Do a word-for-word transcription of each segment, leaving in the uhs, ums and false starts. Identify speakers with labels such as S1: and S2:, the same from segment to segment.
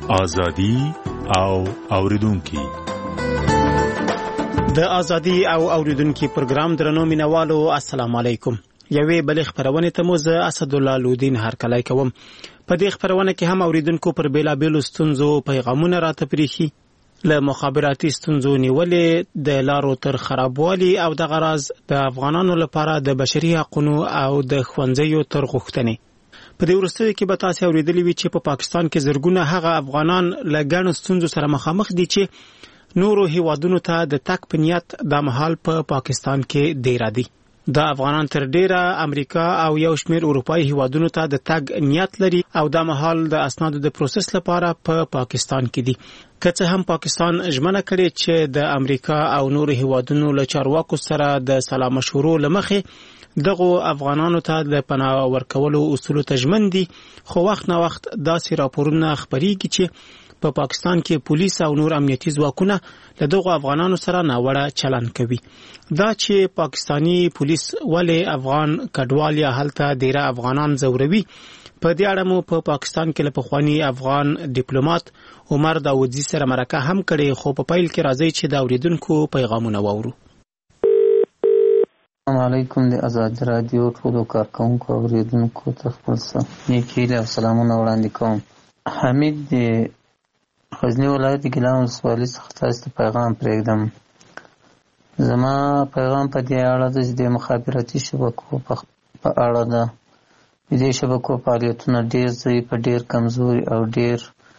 S1: ازادي او اوریدونکي.
S2: د ازادي او اوریدونکي پروګرام درنو مینوالو السلام علیکم. یوې بلې خبرونه ته مو زه اسدالله لودین هرکلی کوم. په دې خبرونه کې هم اوریدونکو پر بیلابیلو ستونزو پیغامونه راته پریخي، له مخابراتي ستونزو نیولې د لارو تر خرابوالي او د غراز د افغانانو لپاره د بشري حقوقو او د ښوونځیو تر غوښتنې. په دې وروستیو کې به تاسو اوریدلی وي چې په پا پاکستان کې زرګونه هغه افغانان له ګڼو ستونزو سره مخامخ دي چې نورو هیوادونو ته د تګ په نیت د مهال په پا پاکستان کې ډیر دي. د افغانان تر ډیره امریکا او یو شمېر اروپایي هیوادونو ته د تګ نیت لري او د مهال د اسنادو د پروسس لپاره په پا پاکستان کې دي. که څه هم پاکستان ژمنه کړې چې د امریکا او نورو هیوادونو له چارواکو سره د سلا مشورو لمخې دغه افغانانو ته د پناه ورکولو اصول ته ژمن دي، خو وخت نه وخت داسې راپورونه خپرېږي چې په پا پاکستان کې پولیس او نور امنیتي ځواکونه له دغه افغانانو سره ناوړه چلند کوي. دا چې پاکستانی پولیس ولې افغان کډوال یا هلته ډیره افغانان ځوروي، په دې اړه مو په پا پاکستان کې له پخوانی افغان ډیپلوماټ عمر داودزي سره مرکه هم کړې، خو په پیل کې راځي چې د اوریدونکو پیغامونه واورو.
S3: السلام علیکم. د آزاد رادیو ټولو کارکونکو او اوریدونکو ته خپل نیکی او سلامونه وړاندې کوم. حمید د غزنی ولایت ګیلان ولسوالۍ څخه تاسو ته پیغام پرېږدم. زما پیغام په دې اړه ده چې د مخابراتي شبکو په اړه ده. د دې شبکو فعالیتونه ډېر ضعیف، ډېر کمزوري او ډېر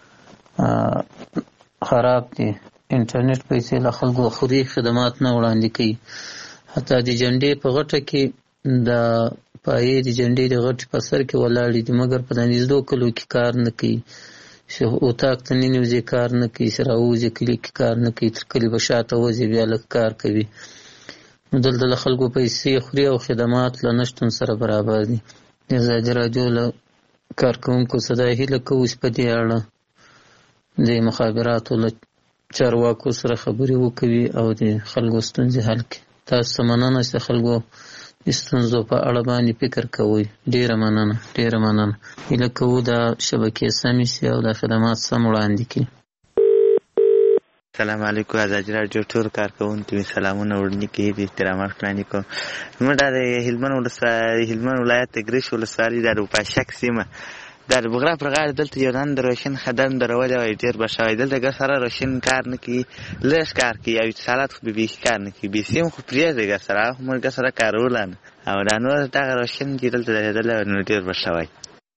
S3: خراب دي. انټرنیټ پیسې له خلکو خوري، خدمات نه وړاندې کوي. حتی د جنډې په غټه کې د پایې د جنډې د غټې په سر کې ولاړې دي، مګر په نږدې کلو کې کار نه کوي. اتاق ته ننوځي کار نه کوي، سره راوځي کلي کې کار نه کوي، تر کلي به شاته وځي بیا لږ کار کوي. نو دلته له خلکو پیسې خوري او خدمات له نشتون سره برابر دي. د ازادي راډیو له کارکوونکو څخه دا هیله کوو چې په دې اړه د مخابراتو له چارواکو سره خبرې وکوي او د خلکو ستونزې حل کړي. تاسو مننه چې خلکو ستونزو په اړه باندې فکر کوئ. ډیره مننه ډیره مننه. هیله کوو دا شبکې سمې شي او د خدمات سم وړاندې کړي.
S4: السلام علیکم. ازادي راډیو ټول کارکوونکو سلامونه وړاندې کوي، د احترامات وړاندې کوم. موږ د هلمند ولسوالۍ هلمند ولایت د ګرش ولسوالۍ د روپاشک سیمه د بغرا پر غاړه دلته یو نن د روشن خدم درولې وای ډېر به شوی. دلته ګر سره روشن کار نه کوي، لږ کار کوي او اتصالات خو به بیخي کار نه کوي. بیسیم خو پرېږدی ګر سره خو موږ ګر سره کارول نه او دا نور دغه روشن چې دلته درېدلی نو ډېر به شوی.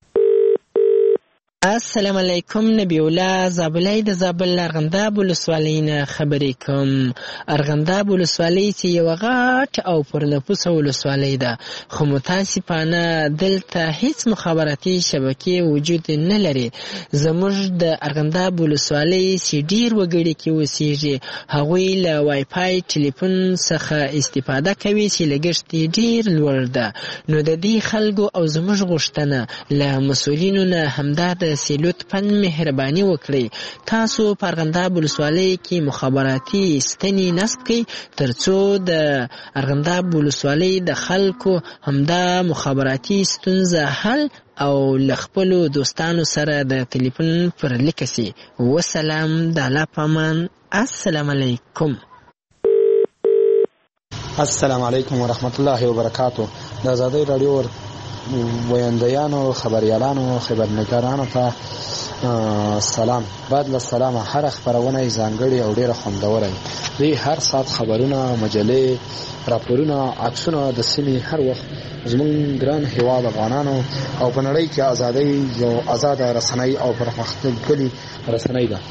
S5: السلام علیکم. نبی الله زابلۍ د زابل ارغنداب ولسوالۍ نه خبرې کوم. ارغنداب ولسوالۍ چې یوه غټ او پرنفوسه ولسوالۍ ده، خو متاسفانه دلته هیڅ مخابراتي شبکې وجود نه لري. زموږ د ارغنداب ولسوالۍ چې ډېر وګړي کې اوسېږي، هغوی له وای فای ټلیفون څخه استفاده کوي چې لګښت یې ډېر لوړ ده. نو د دې خلکو او زموږ غوښتنه له مسؤلینو نه همدا ده چې لطفاً مهرباني وکړئ، تاسو په ارغنداب ولسوالۍ کې مخابراتي ستنې نصب کړئ تر څو د ارغنداب ولسوالۍ د خلکو همدا مخابراتي ستونزه حل او له خپلو دوستانو سره د ټلیفون پر لیکه سي. وسلام. د الله په امان. السلام علیکم.
S6: السلام علیکم ورحمت الله وبرکاتو. د آزادۍ راډیو ویاندیانو، خبریالانو، خبرنګارانو ته سلام. بعد له سلامه هر خبرونه ځانګړي او ډیره خوندوره وي. هر ساعت خبرونه، مجلې، راپورونه، عکسونه د سیمې هر وخت زموږ ګران هیواد افغانانو او په نړۍ کې ازادۍ یو آزاده رسنۍ او پرمختللې رسنۍ ده.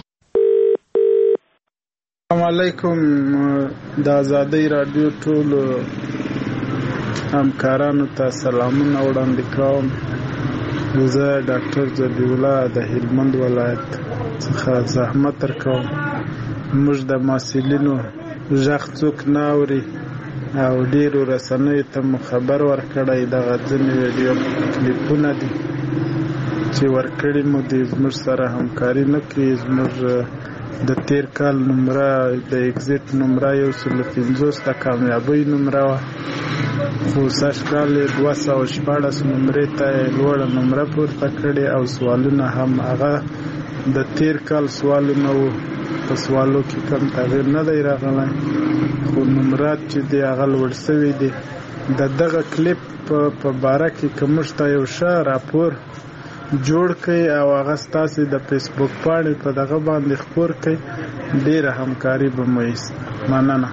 S7: السلام علیکم. د آزادۍ راډیو ټول همکارانو ته سلامونه وړاندې کوم. زه ډاکټر جبی الله د هلمند ولایت څخه زحمت درکوم. موږ د محصلینو غږ څوک نه اوري او ډیرو رسنیو ته مو خبر ورکړی. دغه ځینې ویډیو کلیپونه دي چې ورکړي مو دي، زموږ سره همکاري نه کوي. زموږ د تیر کال نمره د اگزیت نمره یو سل پنځوس د کامیابۍ نمره وه، خو سږ کال یې دوه سوه شپاړس نمرې ته یې لوړه نمره پورته کړې او سوالونه هم هغه د تیر کال سوالونه وو په سوالو کې کم تغیر نه دی راغلی خو نمرات چې دی هغه لوړ سوي دي د دغه کلیپ په باره کې که موږ ته یو ښه راپور جوړ کړئ او هغه ستاسې د فیسبوک پاڼې په دغه باندې خپور کړئ ډېره همکاري به مو ایست مننه.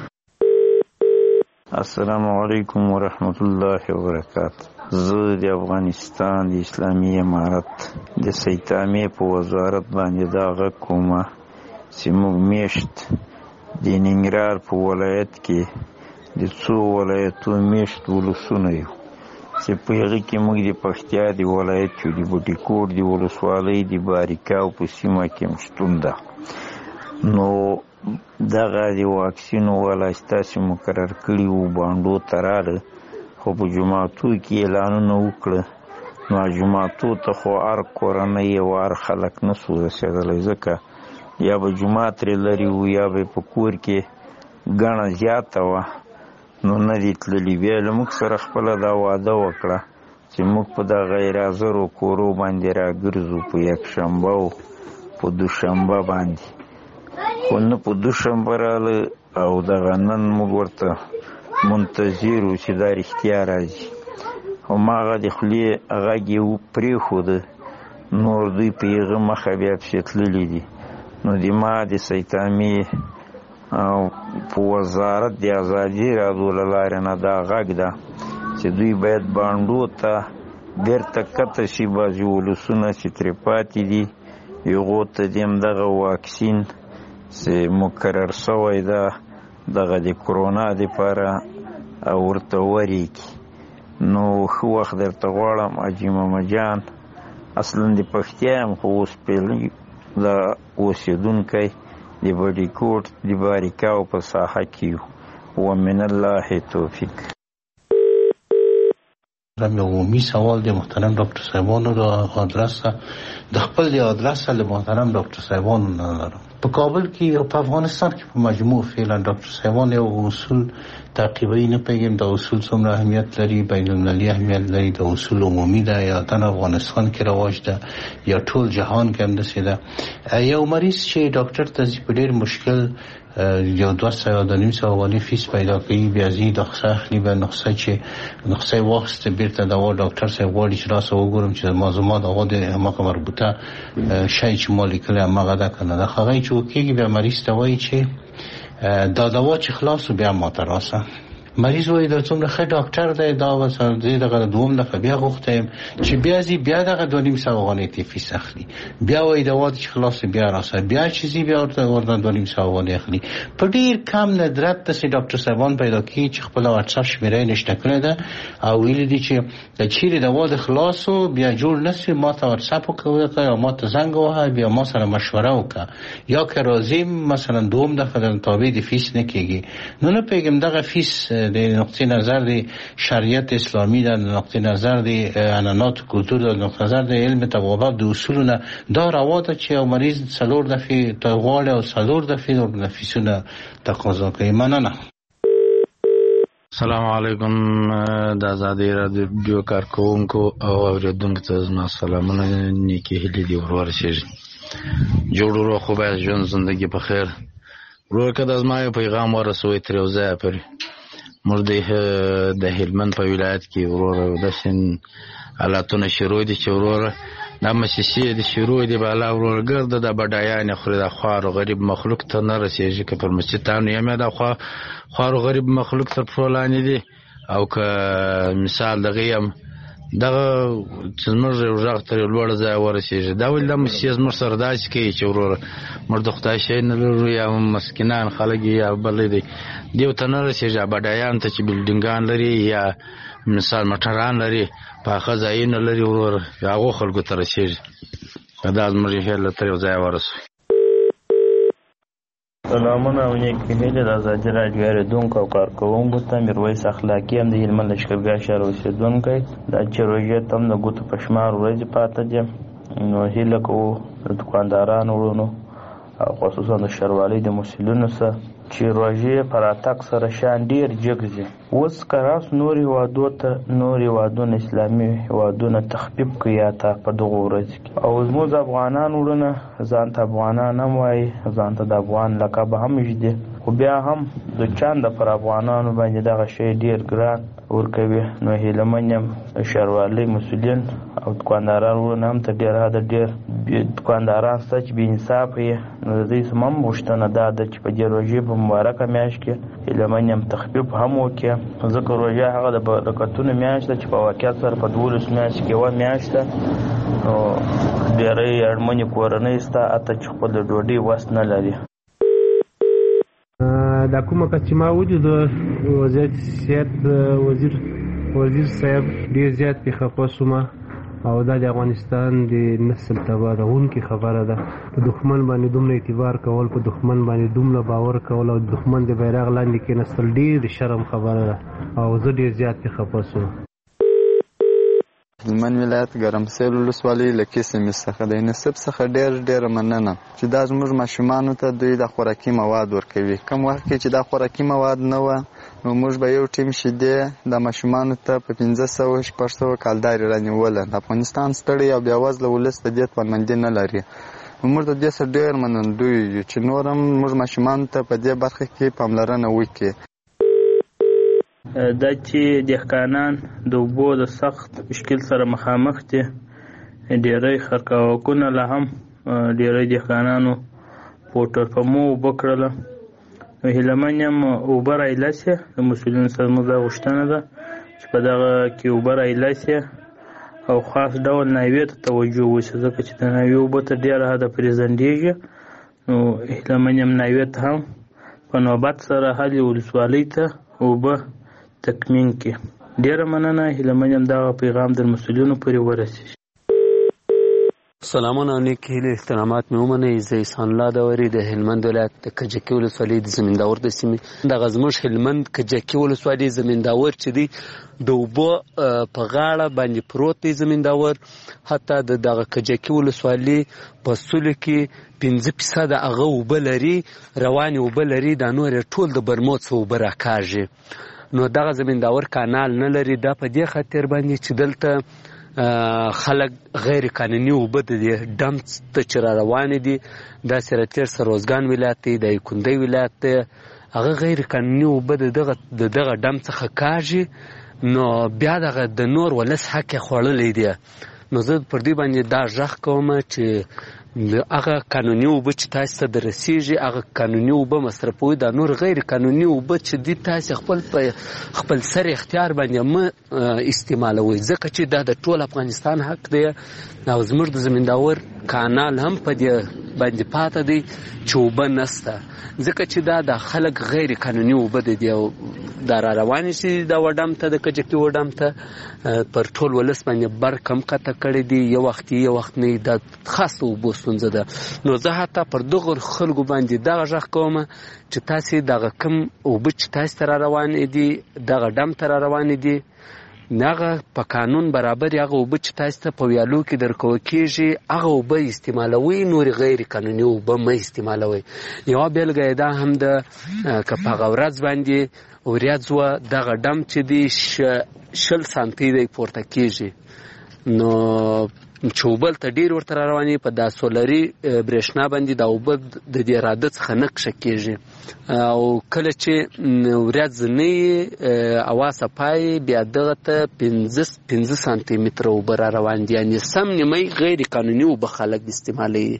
S8: السلام علیکم ورحمت الله وبرکاته. زه د افغانستان د اسلامي امارت د سیتامې په وزارت باندې دا غږ کومه چې موږ میشت د ننګرهار په ولایت کې د څو ولایتو میشت ولسونه یو چې په هغې کې موږ د پکتیا د ولایت یو د بوټي کوټ د ولسوالۍ د باریکاو په سیمه کې هم شتون ده. نو دغه د واکسین والا ستاسې مقرر کړي وو بانډو ته راغله خو په جوماتو کې اعلانونه وکړه نو جوماتو ته خو هر کورنۍ او هر خلک نه سو رسېدلی ځکه یا به جومات ترې لرې وو یا به په کور کې ګڼه زیاته وه نو نه دي تللي. بیا له موږ سره خپله دا واده وکړه چې موږ په دغه غیر حاضرو کورو باندې راګرځو په یکشنبه او په دوشنبه باندې خو نه په دوشنبه راله او دغه نن موږ ورته منتظر وو چې دا رښتیا راځي هماغه د خولې غږ یې پرېښوده نور دوی په هغه مخه بیا پسې تللي دي. نو د ما د سیتامې په وزارت د ازادي راډیو له لارې نه دا غږ ده چې دوی باید بانډو ته بېرته کته شي بعضې ولسونه چې ترې پاتې دي هغو ته د همدغه واکسین چې مقرر شوی ده دغه د کرونا دپاره او ورته ورېږي. نو ښه وخت درته غواړم حاجي محمد جان اصلا د پکتیا یم خو اوس پیلي د اوسېدونکی د بډي کوټ د باریکاو په ساحه کې یو ومن الله توفیق.
S9: یو عمومي سوال د محترم ډاکټر صاحبانو د آدرس د خپل د آدرس له محترم ډاکټر صاحبانو نه لرم. په کابل کې او په افغانستان کې په مجموع فعلا ډاکټر صاحبان یو اصول تعقیبوي نه پیږم د اصول څومره اهمیت لري بین المللي اهمیت لري د اصول عمومي ده یا تن افغانستان کې رواج ده یا ټول جهان کې هم داسې ده. یو مریض چې ډاکټر ته ځي په ډېر مشکل یو دوه سوه د نیم سوه افغانۍ فیس پیدا کوي بیا ځي نسخه اخلي به نسخه چې نسخه یې واخیسته بېرته دوا ډاکټر صاحب غواړي چې راسه وګورم چې ما زما دوا د هماغه مربوطه شی چې ما لیکلی هماغه ده که نه ده. هغه چې وکېږي بیا مریض ته وایي چې دا دوا چې خلاص بیا ما ته راسه. مریض وایي دا څومره ښه ډاکټر دی دا مثلا زه دغه دوم دفعه بیا غوښتی یم چې بیا ځي بیا دغه دوه نیم سوه افغانۍ ته فیس اخلي بیا وایي دوا چې خلاص بیا راسه بیا چې ځي بیا ورته ورته دوه نیم سوه افغانۍ اخلي. په ډېر کم ندرت داسې ډاکټر صاحبان پیدا کېږي چې خپله واټساپ شمېره یې نشته کړې ده او ویلي دي چې چیرې دوا د خلاصو بیا جوړ نه سي ما ته واټساپ وکړه یا ما ته زنګ ووهه بیا ما سره مشوره وکړه یا که راځي مثلا دوم دفعه د تابع د فیس نه کېږي. نو نه پوهېږم دغه فیس د نقطه نظر د شریعت اسلامی د نقطه نظر د عنعنات کلتور د نقطه نظر د علم طبابت د اصولونه دا روا ده چې یو مریض څلور دفعې ته غواړي او څلور دفعې د فیسونه تقاضا کوي. مننه.
S10: السلام علیکم د ازادۍ راډیو کارکوونکو او اورېدونکو ته زما سلامونه نیکې هیلې دي ورورسېږي جوړ ورو خو باید ژوند زندگی په خیر ورور که د زما یو پیغام ورسوئ تر یو ځایه پورې موږ د هلمند په ولایت کې وروره داسې حالاتونه شروع دي چې وروره دا مسیسې د شروع دي بالا وروره ګرده د بډایانې خوري د خوار و غریب مخلوق ته نه رسېږي که پر مسجدانو یم یا د خوار و غریب مخلوق تر پښو لاندې دي او که مثال دغه یم دغه چې زموږ یو غږ تر یو لوړ ځایه ورسېږي دا ولې دا مسیسې زموږ سره داسې کوي چې وروره موږ د خدای شی نه لرو یا مسکینان خلک یا بل دی دیو ته نه رسېږي بډایانو ته چې بلډینګان لري یا مثال موټران لري پاخه ځایونه لري وروره هغو خلکو ته رسېږي دا زموږ هیله تر یو ځایه ورسوي.
S11: سلامونه او نیکې هیلې د ازادي راډیو اورېدونکو او کارکوونکو ته میرویس اخلاقي هم د هلمند لښکرګاه ښار اوسېدونکی دا چې روژې ته هم د ګوتو په شمار ورځې پاته دي نو هیله کوو د دوکاندارانو وروڼو او خصوصا د ښاروالۍ د مسؤلینو سره چې روژې په راتګ سره شان ډېر جګ ځي. اوس که راس نور هېوادو ته نور هېوادونه اسلامي هېوادونه تخفیف کوي یا تا په دغو ورځو کې، او زموږ افغانان وروڼه ځان ته افغانان هم وایي، ځان ته د افغان لقب هم ږدي، خو بیا هم د چانده پر افغانانو باندې دغه شی ډېر ګران ورکوي. نو هیله من یم ښاروالۍ مسؤلین او دکانداران وروڼه هم تر ډېره حده ډېر دکانداران شته چې بې انصافه یې، نو د دوی څخه هم غوښتنه دا ده چې په دې روژې په مبارکه میاشت کې هیله من یم تخفیف هم وکړي، ځکه روژه هغه د برکتونو میاشت ده چې په واقعیت سره په دولسو میاشتو کې یوه میاشت ده. نو ډېری اړمنې کورنۍ شته حتی چې خپل د ډوډۍ وس نه لري.
S12: دا کومه کس چې ما ولید وضعیت صحت وزیر وزیر صاحب ډېر زیات پې خفه شوم، او دا د افغانستان د نسل تباهونکې خبره ده. په دښمن باندې دومره اعتبار کول، په دښمن باندې دومره باور کول او د دښمن د بیرغ لاندې کېناستل ډېر شرم خبره ده، او زه ډېر زیات پې خفه شوم.
S13: هلمند ولایت ګرمسیر ولسوالۍ له کیسمې څخه د نصب څخه ډېر ډېره مننه چې دا زموږ ماشومانو ته دوی د خوراکي مواد ورکوي. کوم وخت کې چې دا خوراکي مواد نه وه نو موږ به یو ټیم شیدې د ماشومانو ته په پنځه سوه شپږ سوه کالدارې رانیوله. د افغانستان ستړی او بېوزله ولس د دې توانمندي نه لري. موږ د دې څخه ډېر منندوی یو چې نور هم موږ ماشومانو ته په دې برخه کې پاملرنه وکړي.
S11: دا چې دهقانان د اوبو د سخت مشکل سره مخامخ دي، ډېری خرکاوکونه لا هم ډېری دهقانانو پوټر پمو اوبه کړله. نو هیله من یم اوبه رایله سي، د مسؤلینو سره زموږ دا غوښتنه ده چې په دغه کې اوبه رایله سي او خاص ډول ناوې ته توجه وشي، ځکه چې د ناوې اوبه ته ډېره حده پرې ځنډېږي. نو هیله من یم ناوې ته هم په نوبت سره هلې ولسوالۍ ته اوبه تکمین کې. ډېره مننه، هیله من یم دغه پیغام د مسؤلینو پورې ورسېږي.
S14: سلامونه او نیک هیلې احترامات مې ومنئ. زه احسان الله داوري د هلمند ولایت د کجکي ولسوالۍ د زمینداور د سیمې دغه زموږ هلمند کجکي ولسوالۍ زمینداور چې دی د اوبو په غاړه باندې پروت دی زمینداور. حتی د دغه کجکي ولسوالۍ په سلو کې پنځه فیصده هغه اوبه لري، روانې اوبه لري، دا نور ټول د برمو څخه اوبه راکاږي. نو دغه زمینداور کانال نه لري. دا په دې خاطر باندې چې دلته خلک غیر قانوني اوبه د دې ډم ته چې را روانې دي، دا سرتیر سروزګان ولایت دی، د ایکوندۍ ولایت دی، هغه غیر قانوني اوبه د دغه د دغه ډم څخه کاږي. نو بیا دغه د نور ولس حق یې خوړلی دی. نو زه پر دې باندې دا غږ کوم چې هغه قانوني اوبه چې تاسو ته درسیږي هغه قانوني اوبه مصرفوي، دا نور غیر قانوني اوبه چې دي تاسو خپل په خپل سر اختیار باندې مه استعمالوئ، ځکه چې دا د ټول افغانستان حق دی. او زموږ د زمینداور کانال هم په دې باندې پاته دی چې اوبه نسته، ځکه چې دا د خلک غیر قانوني اوبه دي او دا را روانې شي دا وډم ته د کجکي وډم ته پر ټول ولس باندې بر کم قطع کړی دی. یو وخت یو وخت نه دا خاصه اوبو ستونزه ده. نو زه حتی پر دغه خلکو باندې دغه غږ کوم چې تاسې دغه کم اوبه چې تاسې ته را روانې دي دغه ډم ته را روانې دي، هغه په قانون برابر هغه اوبه چې تاسو ته په ویالو کې درکول کېږي هغه اوبه استعمالوئ، نورې غیر قانوني اوبه مه استعمالوئ. یوه بېلګه یې دا هم ده که په هغه ورځ باندې وریځ وه دغه ډم چې دی شل سانتي دی پورته کېږي، نو چې اوبه ته ډېر ورته را روانې په دا سولري برېښنا باندې دا اوبه د دې راده څخه نه کښه کېږي. او کله چې ورځ نه وي هوا صفا وي بیا دغه ته پنځه سانتي متره اوبه را روان دي، یعنې سم نیمۍ غیر قانوني اوبه خلک استعمالوي.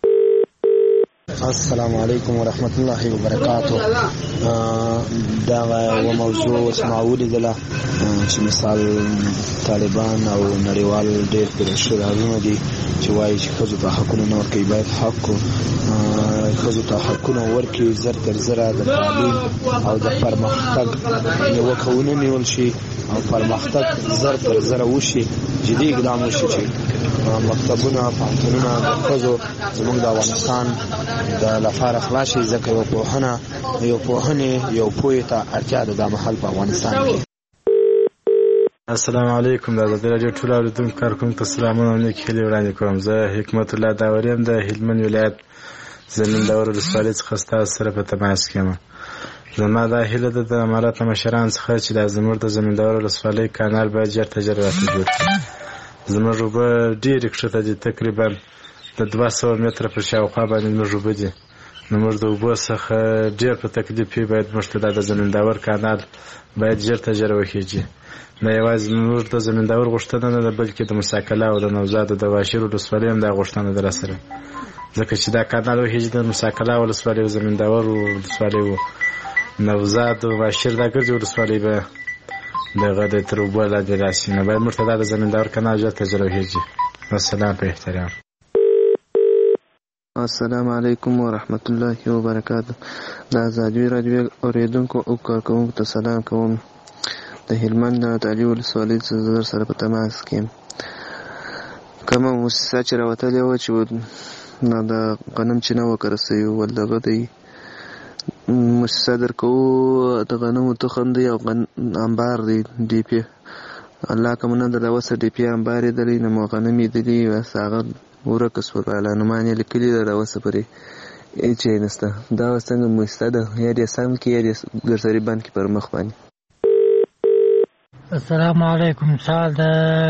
S6: السلام علیکم ورحمت الله وبرکاتو. دا یوه موضوع اوس ما ولیدله چې مثال طالبان او نړیوال ډېر پرې شرارونه دي چې وایي چې ښځو ته حقونه نه ورکوي، باید حق ښځو ته حقونه ورکړي، زر تر زره د تعلیم او د پرمختګ یوه ونه نیول شي او پرمختګ زر تر زره وشي، جدي اقدام وشي چې مکتبونه پوهنتونونه د ښځو زموږ د افغانستان د لپاره خلاص شي، ځکه یو پوهنه یو پوهنې یو پوهې ته اړتیا ده دا مهال په افغانستان کې.
S7: السلام علیکم. د ازادي راډیو ټول اورېدونکو کارکوونکو ته سلامونه او نیک هیلې وړاندې کوم. زه حکمت الله داوري یم د هلمند ولایت زمینداور ولسوالۍ څخه ستاسو سره په تماس کې یم. زما دا هیله ده د امارت مشران څخه چې دا زموږ د زمینداور ولسوالۍ کانال باید ژر تر ژره راته جوړ کړي. زموږ اوبه ډېرې کښته دي، تقریبا د دوه سوه متره په شاوخوا باندې زموږ اوبه دي. نو موږ د اوبو څخه ډېر په تکلیف یو، باید موږ ته دا د زمینداور کانال باید ژر تر ژره وخیږي. دا یوازې موږ د زمینداور غوښتنه نه ده، بلکې د مساکله او د نوزاد او د واشیر ولسوالۍ هم دا غوښتنه ده راسره، ځکه چې دا کانال وخیږي د مساکله ولسوالۍ او زمینداور ولسوالۍ و نوزاد او واشیر دا ګرځي ولسوالۍ به دغه د تر اوبو لاندې راسي. نو باید موږ ته دا د زمینداور کانال ژر تر ژره وخیږي. والسلام په احترام.
S15: السلام علیکم ورحمت الله وبرکاته. د ازادي راډیو اوریدونکو او کارکوونکو ته سلام کوم. د هلمند د تعلیم ولسوالۍ څخه سره په تماس کې یم. کومه مؤسسه چې راوتلې وه چې نو د غنم چې نه وکره سوي ول دغه دی مؤسسه درکوو د غنمو تخم دی او انبار دی ډي پي. الله که منه د اوسه ډي پي انبار یې دلی نو مو غنم یې دلي بس هغه ورکه سول اعلانمان یې لیکلي ده د اوسه پورې هېڅ شی نشته. دا اوس څنګه مؤسسه ده، یا دې سم کړي یا دې ګرسري بند کړي پر مخ باندې.
S16: السلام علیکم. سال د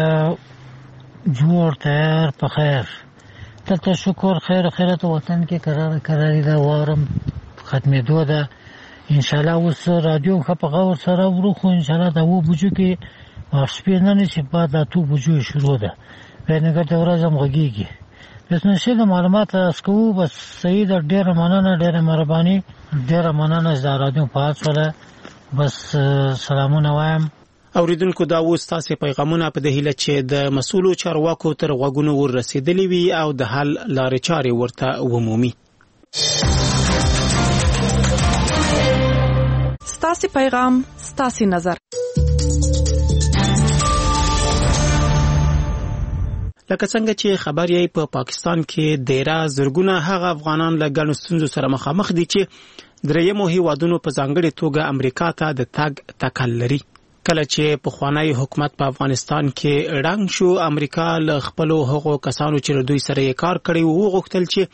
S16: جوړ تیار په خیر. دلته شکر خیر خیرت وطن کې قرار قراري ده وارم ختمېدو ده انشاءالله. اوس رادیو ښه په غور سره ورو، خو انشاءالله د اوه بجو کې شپې نه نه چې بعد د اتو بجو شروع ده بینګر د ورځ هم غږېږي. بس نشي د معلومات لاس کوو. بس صحیح ده، ډېره مننه، ډېره مهرباني، ډېره مننه چې دا رادیو فعال شوله. بس سلامونه وایم.
S2: اوریدونکو دا و ستاسو پیغامونه په د هیله چې د مسؤلو چارواکو تر غوږونو ورسېدلې وي او د حل لارې چارې ورته ومومي.
S17: ستاسو پیغام ستاسو نظر.
S2: لکه څنګه چې خبر یې په پاکستان کې ډیره زرګونه هغه افغانان له ګڼو ستونزو سره مخامخ دي چې درېیمو هیوادونو په ځانګړې توګه امریکا ته د تګ تکل لري. کله چې پخوانی حکومت په افغانستان کې ړنګ شو، امریکا له خپلو هغو کسانو چې دوی سره یې کار کړی وو غوښتل چې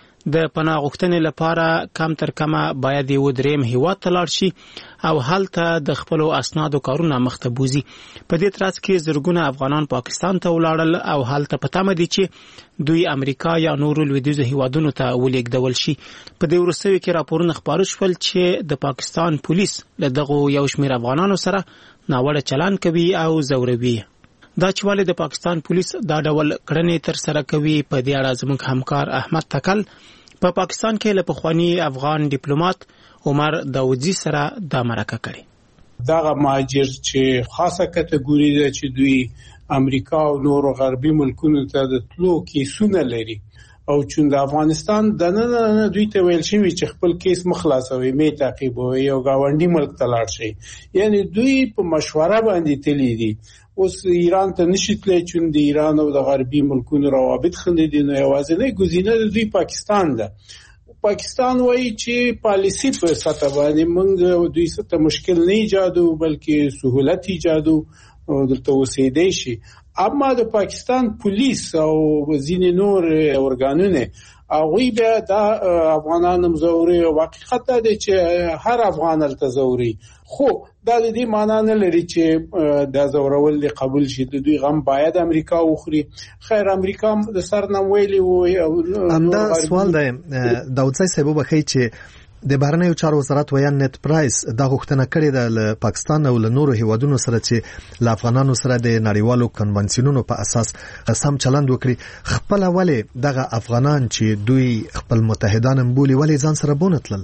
S2: د پناه غوښتنې لپاره کم تر کمه باید یو دریم هیواد ته لاړ شي او هلته د خپلو اسنادو کارونه مخته بوزي. په دې ترڅ کې زرګونه افغانان پاکستان ته ولاړل او هلته په تمه دي چې دوی امریکا یا نورو لویدیځو هیوادونو ته ولېږدول شي. په دې وروستیو کې راپورونه خپاره شول چې د پاکستان پولیس له دغو یو شمېر افغانانو سره ناوړه چلند کوي او ځوروي. دا چې ولې د پاکستان پولیس دا ډول کړنې تر سره کوي، په دې اړه زموږ همکار احمد تکل په پا پاکستان کې له پخوانی افغان ډیپلوماټ عمر داودزی سره دا مرکه کړې.
S18: دغه مهاجر چې خاصه کټګوري ده چې دوی امریکا او نورو غربي ملکونو ته د تلو کیسونه لري او چون د افغانستان د نن نه دوی ته ویل شوی چې خپل کیس مخلاصوي، می تعقیبوي او گاونډي ملک ته لاړ شي. یعنی دوی په مشوره باندې تللی دي. اوس ایران ته نشي تللی چون د ایران او د غربي ملکونو روابط خندي دي. نو یوازینی ګزینه د دوی پاکستان ده. پاکستان وایي چې پالیسی په سطح باندې موږ دوی سره مشکل نه ایجادو بلکې سہولت ایجادو او دلته اوسېدای شي. اما د پاکستان پولیس او ځینې نور ارګانونه هغوی بیا د افغانانو مزوري او حقیقت دا دی چې هر افغان هلته زوري، خو دا د دې معنا نه لري چې دا زورول دې قبول شي. د دوی غم باید امریکا وخوري. خیر امریکا د سر نه ویلي و.
S19: همدا سوال دی داودزی صاحب بخی چې د بهرنیو چارو وزارت ویان نت پرایس دا غوښتنه کړې ده له پاکستان او له نورو هیوادونو سره چې له افغانانو سره د نړیوالو کنونسیونونو په اساس سم چلند وکړي. خپل ولې دغه افغانان چې دوی خپل متحدان بولي ولې ځان سره بونتلل؟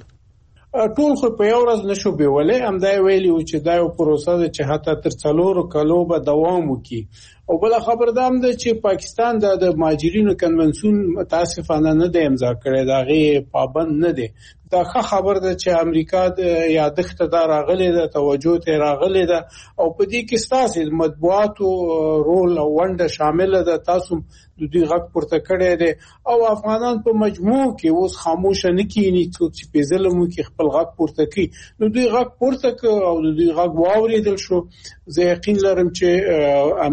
S18: ټول خو په یو ورځ نشو بیولې. هم دا ویلی و چې دا یو پروسه ده چې حتی تر څلورو کالو به دوام وکړي. او بل خبر ده هم ده چې پاکستان د مهاجرینو کنونسیون متاسفانه نه دی امضا کړی، د هغې پابند نه دی. دا ښه خبر ده چې امریکا د یادښت ته دا راغلی ده، توجه ته راغلی ده او په دې کې ستاسو د مطبوعاتو رول او ونډه شامله ده. تاسو د دوی غږ پورته کړی دی او افغانان په مجموع کې اوس خاموشه نه کینی چې په ظلم کې خپل غږ پورته کوي. نو دوی غږ پورته کړ او د دوی غږ واوریدل شو. زه یقین لرم چې امریکا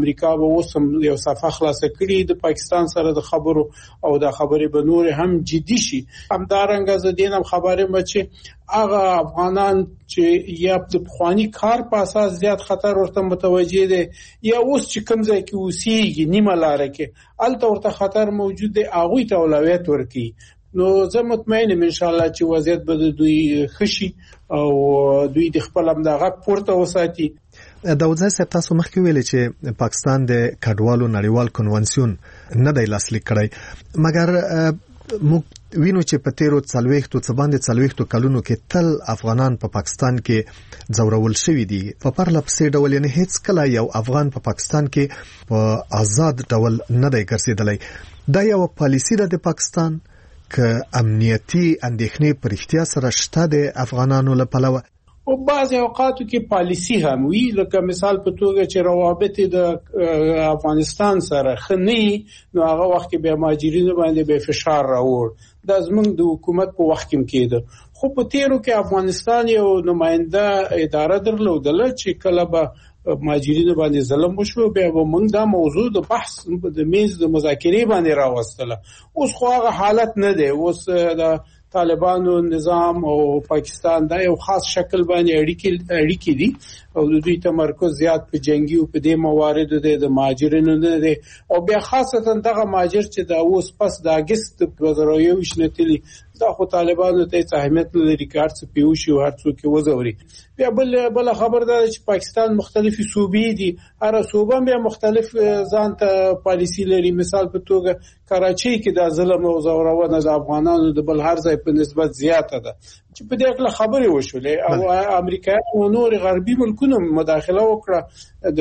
S18: به اوس یو صفحه خلاصه کړي د پاکستان سره د خبرو او د خبرې به نور هم جدي شي. همدارنګه زه دینم خبره مې چې هغه افغانان چې یا د پخوانی کار په اساس زیات خطر ورته متوجه دي یا اوس چې کوم ځای کې اوسېږي نیمه لاره کې الته ورته خطر موجود دی هغوی ته اولویت ورکړي. نو زه مطمئن یم ان شاء الله چې وضعیت به د دوی خشي او دوی د خپل همدغه پورته وساتي.
S19: داود صاحب تاسو مخکې ویلي چې پاکستان د کډوالو نړیوال کنوانسیون نه دی لاسلیک کړی، مګر موږ وینو چې په تیرو څلوېښتو څه باندې څلوېښتو کلونو کې تل افغانان په پا پاکستان کې ځورول شوي دي په پرله پسې ډول، یعنې هیڅ کله یو افغان په پا پاکستان کې په آزاد ډول نه دی ګرځېدلی. دا یو پالیسي ده د پاکستان که امنیتي اندېښنې په رښتیا سره شته د افغانانو له پلوه؟
S18: او بعض اوقاتو کې پالیسی هم وی، لکه مثال په توګه چې روابط د افغانستان سره خني نو هغه وخت کې به مهاجرینو باندې به فشار راوړ. دا زمونږ د حکومت په وخت کې کېده. خو په تیرو کې افغانستان یو نماینده اداره درلودله چې کله به مهاجرینو باندې ظلم وشو بیا به موږ دا موضوع د بحث د میز د مذاکرې باندې راوستله. اوس خو هغه حالت نه دی. اوس د طالبانو نظام او پاکستان دا یو خاص شکل باندې اړیکې اړیکې دي او د دوی تمرکز زیات په جنگي او په دې مواردو دی د مهاجرینو نه دی او بیا خاصتا دغه مهاجر چې دا اوس پس د اگست دوه زره یو نتلی دا خو طالبانو ته اهمیت لري کار څه پیوشي او هر څوک وزوري. بیا بل بل خبر ده چې پاکستان مختلفي صوبې دي، هر صوبه بیا مختلف ځان ته پالیسی لري. مثال په توګه کراچۍ کې د ظلم او زورونه د افغانانو د بل هر ځای په نسبت زیاته ده چې په دې اړه خبرې وشولې او امریکا او نور غربي ملکونو مداخله وکړه. د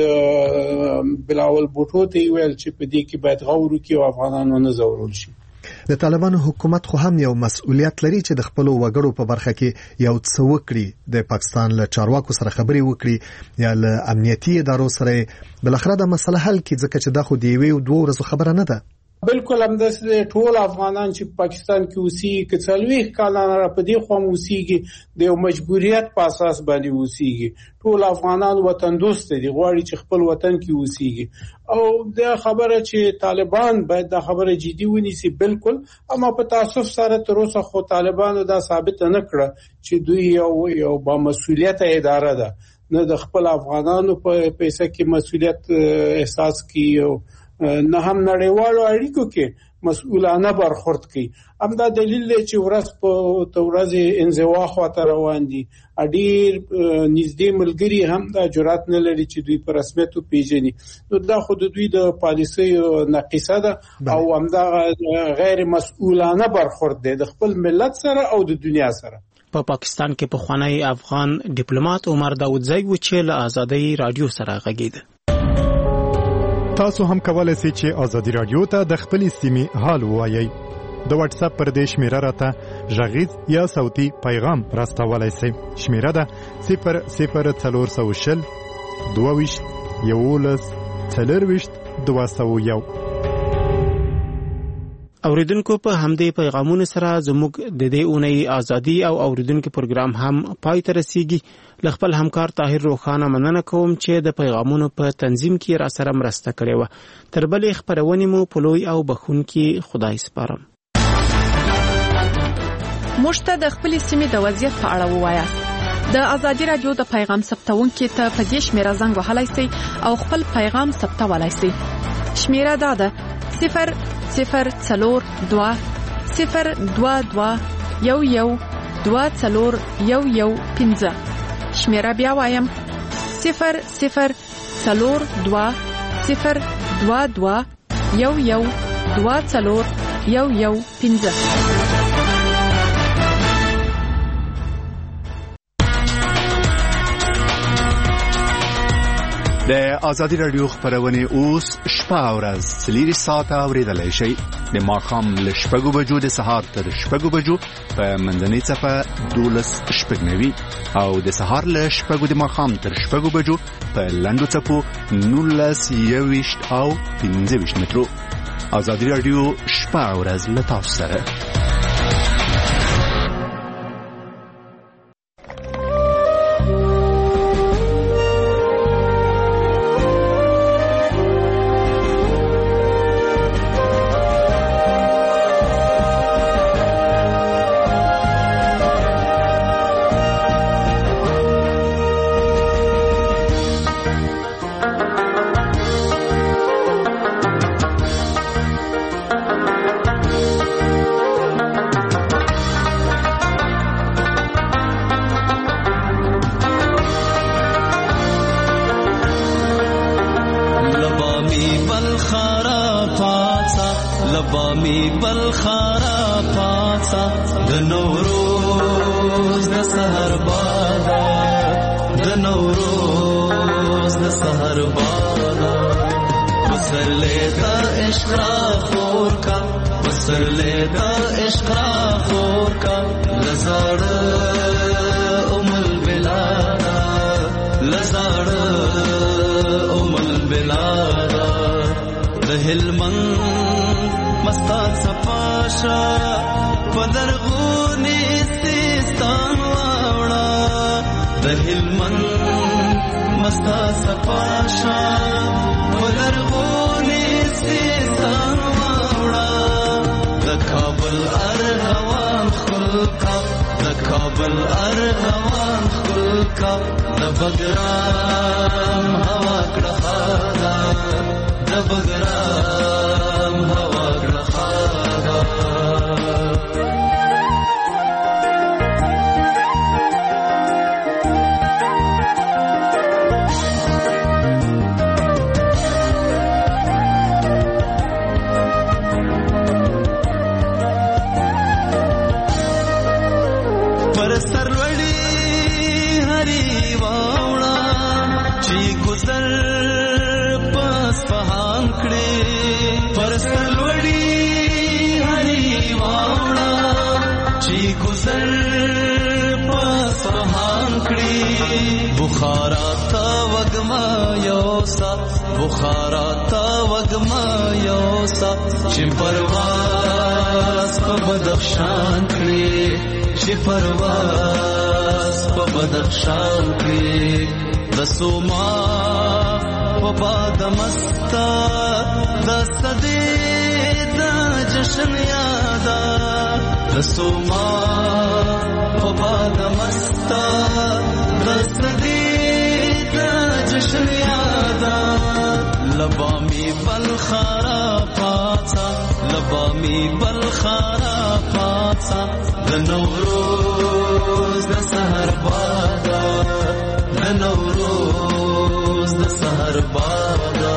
S18: بلاول بوټو ته ویل چې په دې کې باید غور وکړي او افغانانو نه زورول شي.
S19: د طالبانو حکومت خو هم یو مسؤلیت لري چې د خپل وګړو په برخه کې یو څه وکړي، د پاکستان له چارواکو سره خبرې وکړي یا له امنیتي ادارو سره بلخره د مسله حل کړي، ځکه چې دا خو د یوې او دوه ورځو خبره نه ده.
S18: بالکل همداسې ټول افغانان چې پاکستان کې اوسېږي که څلوېښت کاله را په دې خوا اوسېږي د یو مجبوریت په اساس باندې اوسېږي. ټول افغانان وطن دوست دي، غواړي چې خپل وطن کې اوسېږي او دا خبره چې طالبان باید دا خبره جدي ونیسي بالکل. اما په تاسف سره تر اوسه خو طالبانو دا ثابت نه کړه چې دوی یو یو با مسؤلیت اداره ده، نه د خپل افغانانو په پیسه کې مسؤلیت احساس کوي او نه هم نړیوالو اړیکو کې مسؤلانه برخورد کوي. همدا دلیل دی چې ورځ په ورځ انزوا خواته روان دي. ډېر نږدې ملګري هم دا جرأت نه لري چې دوی په رسمیت وپېژني. نو دا خو د دوی د پالیسیو نقیصه ده او همدا غیر مسؤلانه برخورد دی د خپل ملت سره او د دنیا سره.
S2: په پا پاکستان کې پخوانی افغان ډیپلوماټ عمر داودزی و چې له آزادۍ رادیو سره غږیده.
S1: تاسو هم کولای شئ چې آزادي رادیو ته د خپل سیمې حال ووایئ. د واتس اپ پر دې شمیره راته غږیز یا صوتي پیغام راستولای شئ. شمیره ده صفر صفر څلور سوه شل دوه ویشت یولس څلور ویشت دوه سوه یو.
S2: اوریدونکو په همدې پیغامونو سره زموږ د دې اونۍ ازادي او اوریدونکو پروګرام هم پای ته رسیږي. لخپل همکار طاهر روخانه مننه کوم چې د پیغامونو په تنظیم کې را سره مرسته کړې و. تر بلې خبرونه مو په لوی او بخونکي خدای سپارم.
S17: مشته د خپل سیمې د وضعیت په اړه ووایاست. د ازادي رادیو د پیغام ثبتونکو ته په دې شمیره زنګ وهلای شئ او خپل پیغام ثبتولای شئ. شمیره دا ده صفر صفر څلور دوه صفر دوه دوه یو یو دوه څلور یو یو پنځه. شمیره بیا وایم صفر صفر څلور دوه صفر دوه دوه یو یو دوه څلور یو یو پنځه.
S20: د آزادي رادیو خبرونه اوس شپه او ورځ څلور ساعته اوریدلای شئ. د ماښام له شپږو بجو د سهار تر شپږو بجو په منځنۍ څپه دولس شپږ نوي او د سهار له شپږو د ماښام تر شپږو بجو په لنډو څپو نولس یوویشت او پنځه ویشت مترو. آزادي رادیو شپه او ورځ له تاسو سره.
S21: لبامي بلخارا پاڅه د نوروز د سحر بادا د نوروز د سحر بادا پسرلی د عشق را خور کا پسرلی د عشق را خور کا لزړ ام البلاد لزړ ام البلاد د هلمند مستات صفاشا پدرغونی سیستان واوڑا د هلمند مستات صفاشا پدرغونی سیستان واوڑا د کابل ارغوان خلقا د کابل ارغوان خلقا د بګرام هوا کړه خادا د بګرام هوا کړه خادا بخارا تا وگما یوسا بخارا تا وگما یوسا چی پرواز پا بدخشان کری چی پرواز پا بدخشان کری دسوما پا باد مستا دستی دا جشن یادا دسوما پا باد مستا دستی جشن یادا لبامی بلخارا پاڅه لبامی بلخارا پاڅه د نوروز د سحر بادا د نوروز د سحر بادا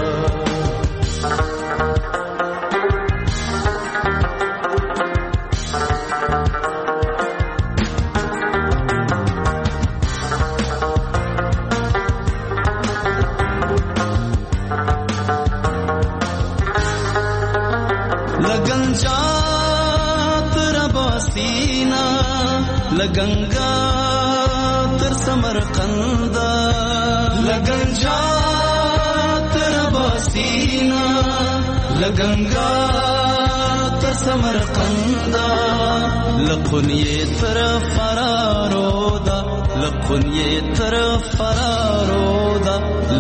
S21: لگنگا تر سمرقند لگنجا تر باسینا لگنگا تر سمرقند لقنی تر فرارودا لقنی تر فرارودا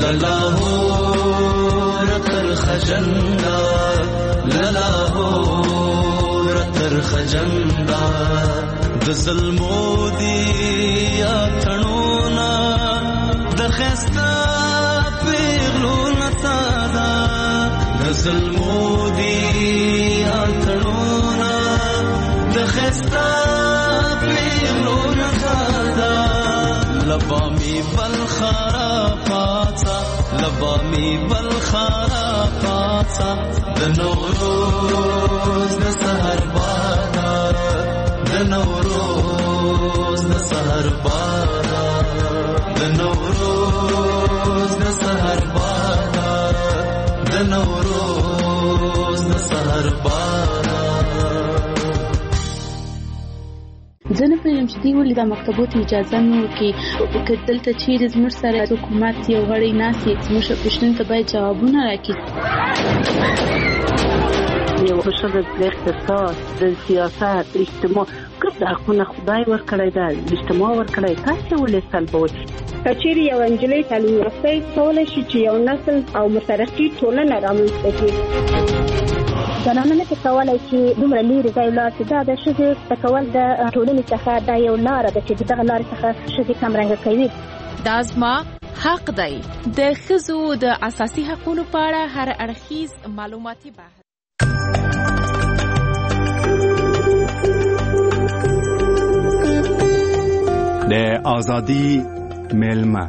S21: للاهور تر خجندا للاهور تر خجندا د ظلمو دی یا تڼونا د خستا پیغلو نتادا د ظلمو دی یا تڼونا د خستا پیغلو نتادا لبامی بلخارا پاڅه لبامی بلخارا پاڅه د نوروز د سحر بادا د نوروز د سحر بادا د نوروز د سحر بادا د نوروز د سحر بادا
S22: زه نه پوهېږم چې دوی ولې دا مکتبو ته اجازه نه ورکوي که دلته چیرې زموږ سره حکومت یو غړی ناست وي زموږ پوښتنو ته باید جوابونه راکړي
S23: یو ښځه د اقتصاد د سیاست د اجتماع کوم د حقونه خدای ورکړی ده اجتماع ورکړی تاسې ولې سلبوئ
S24: که چیرې یو نجلۍ تعلیم یافته کولی شي چې یو نسل او مترقي ټولنه رامنځته کړي
S25: زنانه نه کولی چې دومره لرې ځای ولاړ شي دا د ښځې زده کول د ټولنې څخه دا یو لاره ده چې دغه لارې څخه ښځې کمرنګه کوي
S17: دا زما حق دی د ښځو د اساسي حقوقو په اړه هر اړخیز معلوماتي بحث
S20: د ازادي ملما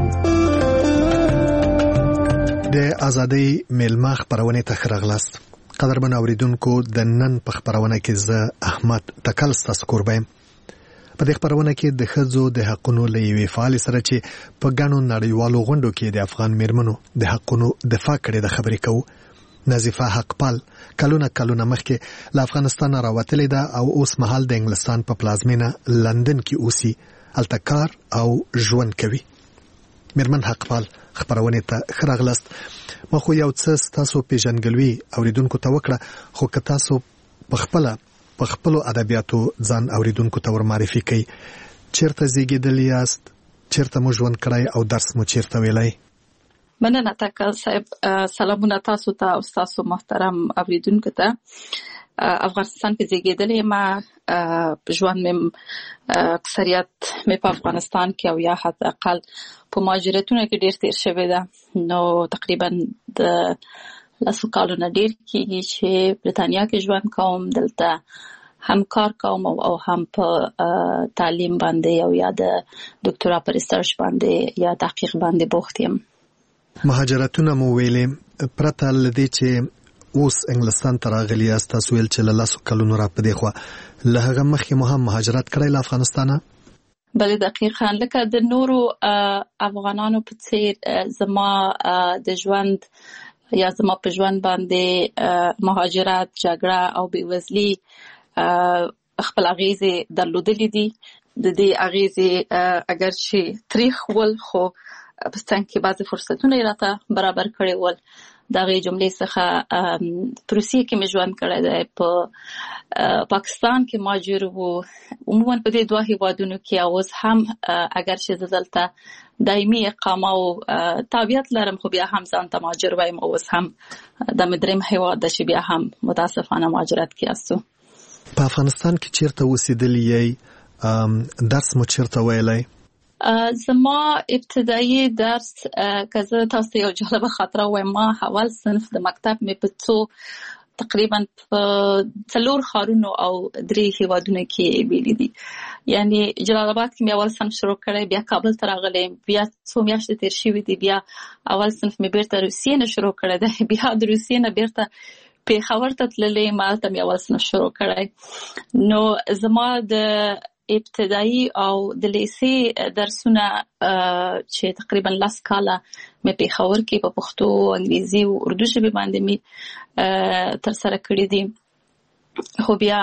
S19: د ازادي ملما خبرونه ته خرغلاست قدرمن اوریدونکو د نن په خبرونه کې زه احمد تکل ستاسو کوربایم. په دې خبرونه کې د ښځو د حقونو له یوې فعالې سره چې په ګڼو نړیوالو غونډو کې د افغان میرمنو د حقونو دفاع کړې د خبرې کوو. نظیفه حقپال کلونه کلونه مخکې له افغانستان راوتلې ده او اوس مهال د انګلستان په پلازمینه لندن کې اوسي، هلته کار او ژوند کوي. میرمن حقپال خبرونه ته ښه راغلاست. ما خو یو څه ستاسو پیژنګلوي اوریدونکو ته وکړه، خو که تاسو په خپله په خپلو ادبیاتو ځان اوریدونکو ته ور معرفي کړئ. چیرته زیږېدلي یاست؟ چیرته مو ژوند کړی او درس مو چیرته ویلی؟
S3: مننه تکل صاحب. سلامونه تاسو ته او تاسو محترم اوریدونکو ته. افغانستان کې زیږېدلې ما ژوند مې اکثریت مې په افغانستان کې او یا حد اقل په مهاجرتونو کې ډېر تیر شوی ده. نو تقریبا د لسو کالو نه ډېر کېږي چې بریتانیا کې ژوند کوم. دلته هم کار کوم او هم په تعلیم باندې او یا د ډاکټرا په ریسرچ باندې یا تحقیق باندې بوخت یم.
S19: مهاجرتونه مو ویلې پرته له دې چې اوس انګلستان ته راغلي یاست، تاسو ویل چې له لسو کلونو را په دې خوا له هغه مخکې مو هم مهاجرت کړی له افغانستانه؟
S3: بله دقیقاً لکه د نورو افغانانو په څیر زما د ژوند یا زما په ژوند باندې مهاجرت، جګړه او بېوزلي خپل اغیزې درلودلې دي. د دې اغیزې اگر چې تریخ ول خو په څنګ کې بعضې فرصتونه یې راته برابر کړي ول. د هغې جملې څخه په روسیې کې مې ژوند کړی دی، په پاکستان کې مهاجر وو، عموما په دې دوه هیوادونو کې. اوس هم اگر چې زه دلته دایمي اقامه او تابعیت لرم خو بیا هم ځان ته مهاجر وایم. اوس هم د مې درېیم هیواد ده چې بیا هم متاسفانه مهاجرت کې یاستو.
S19: په افغانستان کې چیرته اوسېدلي یئ؟ درس مو چیرته ویلی؟
S3: زما ابتدایي درس که زه تاسو یو جالبه خاطره وایم، ما اول صنف د مکتب مې په څو تقریبا په څلور ښارونو او درې هیوادونو کې ویلي دي. یعنی جلال آباد کې مې اول صنف شروع کړی، بیا کابل ته راغلی، بیا څو میاشتې تیر شوي دي، بیا اول صنف مې بیرته روسیې نه شروع کړی دی، بیا د روسیې نه بیرته پېښور ته تللی، مالته مې اول صنف شروع کړی. نو زما د ابتدایي او د لیسې درسونه چې تقریبا لس کاله مې پېښور کې په پښتو، انګریزي او اردو ژبې باندې مې ترسره کړي دي. خو بیا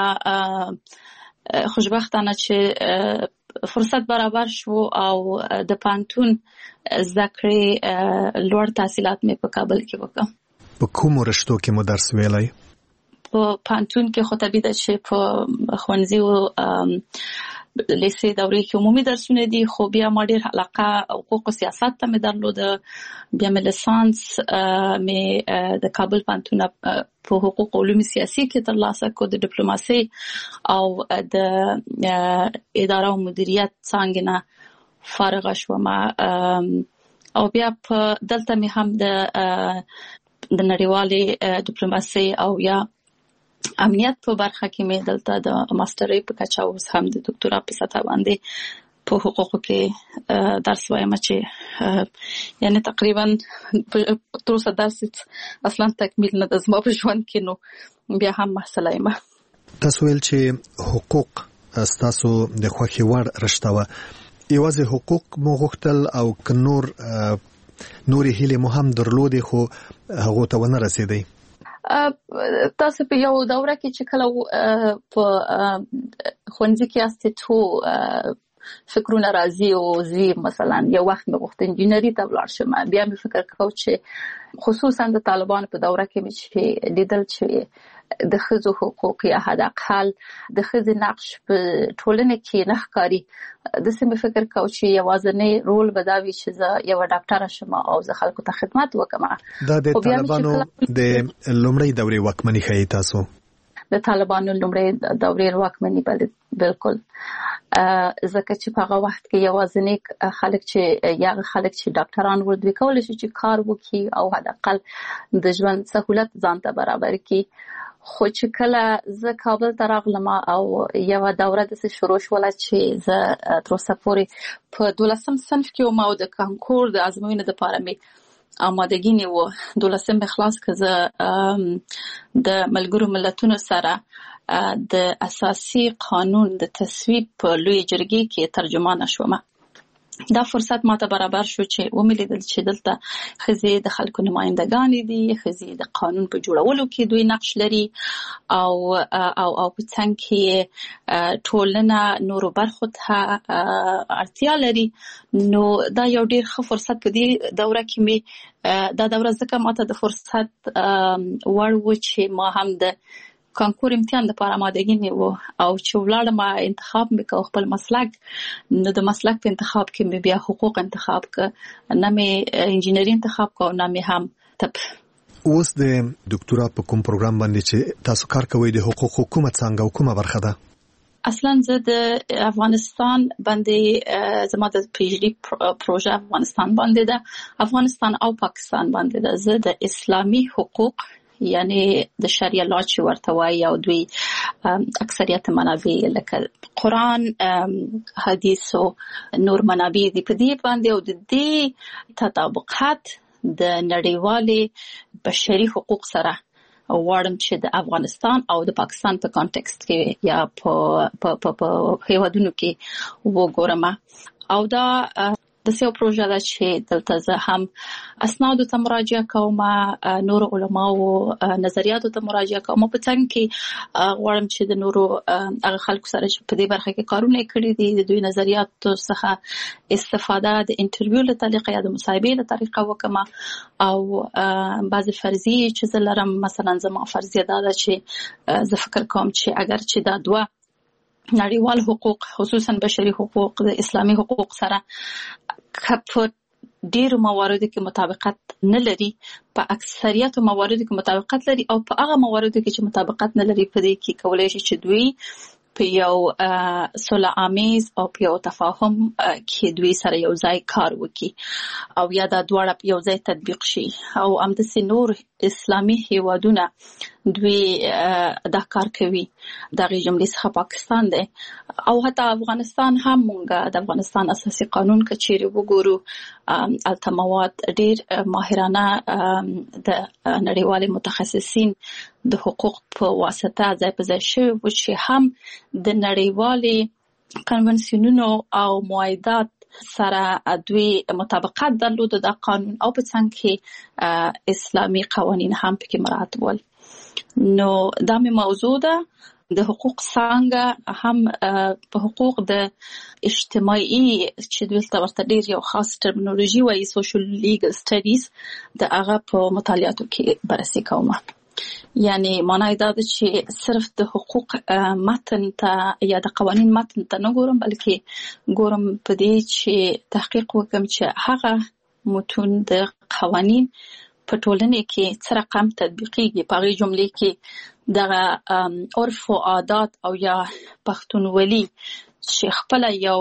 S3: خوشبختانه چې فرصت برابر شو او د پانتون زده کړې لوړ تحصیلات مې په کابل کې وکړم.
S19: په کومو رشتو کې مو درس ویلی؟
S3: په پانتون کې خو طبیعي ده چې په ښوونځي او لیسې دورې کې عمومي درسونه دي، خو بیا ما ډېر علاقه حقوق او سیاست ته مې درلوده. بیا مې لیسانس مې د کابل پانتون په حقوق او علوم سیاسي کې ترلاسه کړ، د ډیپلوماسۍ او د اداره او مدیریت څانګې نه فارغه شوم. او بیا په دلته مې هم د د نړیوالې ډیپلوماسۍ او یا امنیت په برخه کې مې دلته د ماسترۍ په کچه اوس هم د دکتورا په سطح باندې په حقوقو کې درس وایم چې یعنی تقریبا تر اوسه درس اصلا تکمیل نه ده زما په ژوند کې. نو بیا هم محصله یم.
S19: تاسو ویل چې حقوق ستاسو د خوښې وړ رشته وه، یوازې حقوق مو غوښتل او که نور نورې هیلې مو هم درلودې خو هغو ته ونه رسېدئ؟
S3: تاسو په یو دوره کې چې کله په ښوونځي کې یاستئ څو فکرونه راځي او زی مثلا یو وخت مې غوښتل انجینري ته ولاړ شم، بیا مې فکر کاوه چې خصوصا د طالبانو په دوره کې مې چې لیدل چې د ښځو حقوق یا حد اقل د ښځې نقش په ټولنه کې نه ښکاري. داسې مې فکر کاوه چې یوازینی رول به دا وي چې زه یوه ډاکټره شم او زه خلکو ته خدمت وکړم.
S19: دا د طالبانو د لومړۍ دورې واکمني ښیي تاسو؟
S3: د طالبانو لومړۍ دورې واکمني بالکل، ځکه چې په هغه وخت کې یوازینی خلک چې یا خلک چې ډاکټران ول دوی کولی شي چې کار وکړي او حد اقل د ژوند سهولت ځان ته برابر کړي. خو چې کله زه کابل ته راغلم او یوه دوره داسې شروع شوله چې زه تر اوسه پورې په دولسم صنف کې وم او د کانکور د ازموینې دپاره مې آمادګي نیو دولسم خلاص کزه د ملګرو ملتونو سره د اساسي قانون د تصویب په لوی جرګې کې ترجمان شوم. دا فرصت ماته برابر شو چې وملیدل چې دلته خزي د خلکو نمائندگان دي، خزي د قانون په جوړولو کې دوی نقش لري او او او په څنګه کې ټولنه نورو برخو ته اړتیا لري. نو دا یو ډیر ښه فرصت په دې دوره کې می دا دوره ځکه ماته د فرصت وړ و چې ما هم د کانکور امتحان لپاره آمادګي نیو او چې ولاړم انتخاب وکاو خپل مسلک. نو د مسلک په انتخاب کې مې بیا حقوق انتخاب ک، نه مې انجینری انتخاب کو، نه مې هم طب.
S19: اوس د ډاکټرا په کوم پروګرام باندې چې تاسو کار کوئ د حقوق حکومت څنګه حکومت برخه ده؟
S3: اصلا زه د افغانستان باندې زما د پی ایچ ډي پروژه افغانستان باندې ده، افغانستان او پاکستان باندې ده. زه د اسلامي حقوق یعنی د شریعه لا چې ورته وایي او دوی اکثریت منابع لکه قرآن، حدیث او نور منابع دي په دې باندې او د دې تطابقات د نړیوالې بشري حقوق سره وړم چې د افغانستان او د پاکستان په کانټکست کې یا په په په هیوادونو کې وګورم. او دا د سیو پروژه ده چې دلته زه هم اسنادو ته مراجعه کوم، نور علماو نظریاتو ته مراجعه کوم، په څنګه کې غواړم چې د نورو هغه خلکو سره چې په دې برخه کې کارونه کړي دي د دوی نظریاتو څخه استفاده د انټرویو له طریقې یا د مصاحبې له طریقې وکم. او بعضی فرضیه چې زه لرم، مثلا زما فرضیه دا ده چې زه فکر کوم چې اگر چې دا دوه نړیوال حقوق خصوصا بشري حقوق د اسلامي حقوق سره په ډیرو مواردو کې مطابقت نه لري، په اکثریت مواردو کې مطابقت لري او په هغه مواردو کې چې مطابقت نه لري په دې کې کولای شي چې دوی په یو صلح آمیز او په یو تفاهم کې دوی سره یو ځای کار وکړي او یا دا دواړه په یو ځای تطبیق شي. او همداسې نور اسلامي هیوادونه دوی دا کار کوي. دغه جملې څخه پاکستان دی او حتی افغانستان هم. مونږ د افغانستان اساسي قانون کچېرې وګورو، الته مواد ډېر ماهرانه د نړیوال متخصصین د حقوق په واسطه ځای په ځای شوي و چې هم د نړیوالې کنونسیونونو او معاهدات سره دوی مطابقت درلود د قانون او په څنګه کې اسلامي قوانین هم پکې مراعات ول. نو دا مې موضوع ده. د حقوق څنګه هم په حقوق د اجتماعي چې دلته ورته ډیر یو خاص ټرمینولوژي وایي سوشل لیګل سټډیز د هغه په مطالعاتو کې بررسي کوم. یعنی معنی دا ده چې صرف د حقوق متن ته یا د قوانین متن ته نه ګورم، بلکې ګورم په دې چې تحقیق وکم چې هغه متون د قوانین په ټولنه کې څه رقم تطبیقيږي. په هغه جملې کې د عرف او عادات او یا پښتونولي چې خپل یو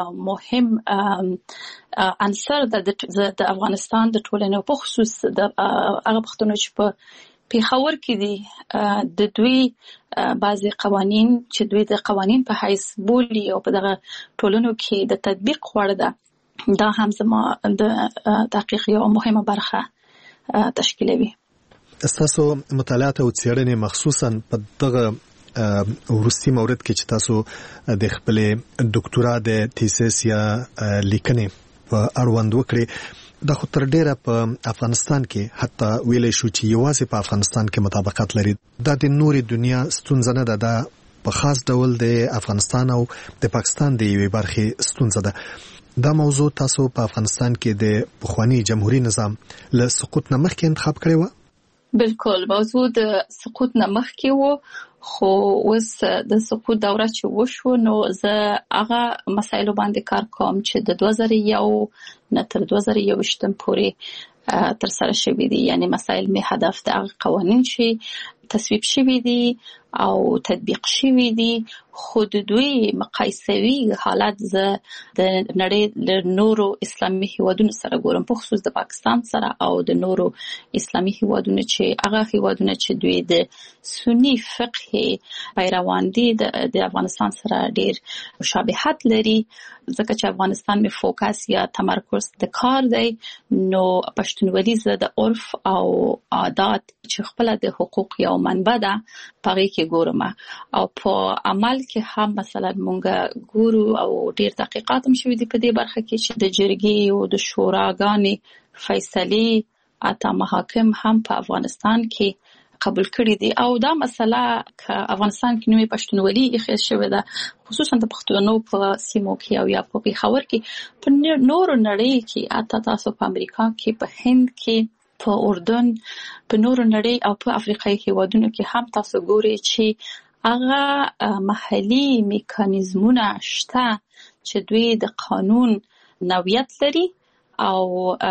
S3: مهم عنصر د افغانستان د ټولنې په خصوص د هغه پښتون چې په پیښور کې دي د دوی بعضي قوانین چې دوی د قوانین په حیث بولي او په دغه ټولنو کې د تطبیق وړ ده، دا هم زما د تحقیق یو مهمه برخه تشکیلوي.
S19: تاسو مطالعات او څېړنې مخصوصا په دغه ورستي مورد کې چې تاسو د خپل ډاکټرا د تیسیس یا لیکنې په اړوند وکړي، دا خو تر ډیره په افغانستان کې حتی ویلې شو چې یوازې په افغانستان کې مطابقت لري. دا د نورې دنیا ستونزه نه ده، دا په خاص ډول د افغانستان او د پاکستان د یوې برخې ستونزه ده. دا موضوع تاسو په افغانستان کې د پخوانی جمهوریت نظام له سقوط نه مخکې انتخاب کړی و؟
S3: بالکل، موضوع د سقوط نه مخکې و، خو اوس د سقوط دوره چې وشو نو زه هغه مسایلو باندې کار کوم چې د دوه زره یو نه تر دوه زره یوویشتم پورې تر سره شوي دي. یعنی مسایل می هدف د هغه قوانین چې تصویب شوي دي او تطبیق شوی دي خو د دوی مقایسوي حالت زه د نړۍ له نورو اسلامي هیوادونو سره ګورم په خصوص د پاکستان سره او د نورو اسلامي هیوادونو چې هغه هیوادونه چې دوی د سنی فقه پیروان دي د افغانستان سره ډیر مشابهت لري ځکه چې افغانستان می فوکس یا تمرکز د کار دی نو پښتونولي زه د عرف او عادت چې خپل د حقوق یو منبع ده پاره کې ګورم او په عمل کې هم مثلا مونږ ګورو او ډیر تحقیقات هم شوي دي په دې برخه کې چې د جرګې او د شوراګانې فیصلې اته محاکم هم په افغانستان کې قبول کړی دي او دا مسله ک افغانستان کې نوې پښتونولي اخیستل شوې ده خصوصا د پښتنو په سیمو کې او یا په پیښور کې په نورو نړۍ کې اته تاسو په امریکا کې په هند کې په اردن په نورو نړۍ او په افریقایي هیوادونو کې هم تاسو ګورئ چې هغه محلي میکانیزمونه شته چې دوی د قانون نوعیت لري او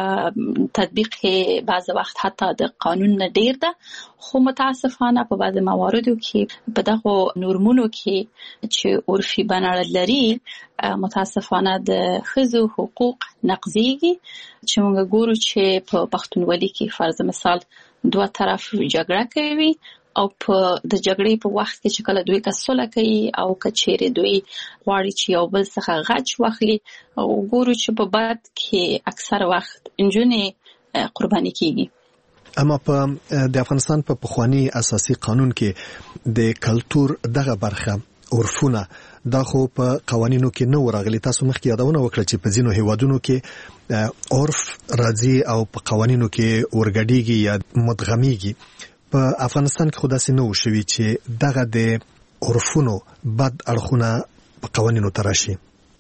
S3: تطبیق بعض وخت حتی د قانون نه ډیر ده خو متاسفانه په بعض مواردو کې په دغه نورمونو کې چې عرفي بنړ لري متاسفانه د ښځو حقوق نقضيږي چې موږ ګورو چې په پښتونولي کې فرض مثال دوه طرف جګړه کوي او په د جګړې په وخت کې چې کله دوی کسوله کوي او کچېره دوی غواړي چې یو بل څخه غچ واخلي او ګورو چې په بعد کې اکثر وخت انجونې قرباني کیږي
S19: اما په د افغانستان په پخوانی اساسي قانون کې د کلچر دغه برخه عرفونه دا خو په قوانینو کې نو راغلي تاسو مخکې یادونه وکړه چې په ځینو هیوادونو کې عرف راځي او په قوانینو کې ورګډيږي یا مدغميږي په افغانستان کې خداسي نو شوي چې دغه د عرفونو بد اړخونه په قوانینو تراشي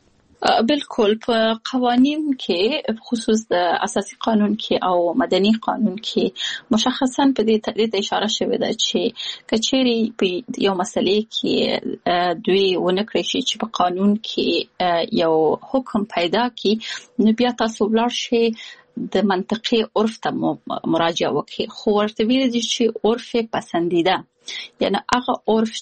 S3: بالکل په قوانین کې خصوص د اساسي قانون کې او مدني قانون کې مشخصا په دې تدریج اشاره شوې ده چې کچېری په یو مسلې کې دوی ونکړي شي چې په قانون کې یو حکم پیدا کی نو بیا تاسو ولر شي د منطقي عرف ته مراجعه وکړي خو ورته ویل دي چې عرف پسندیده یعنی هغه عرف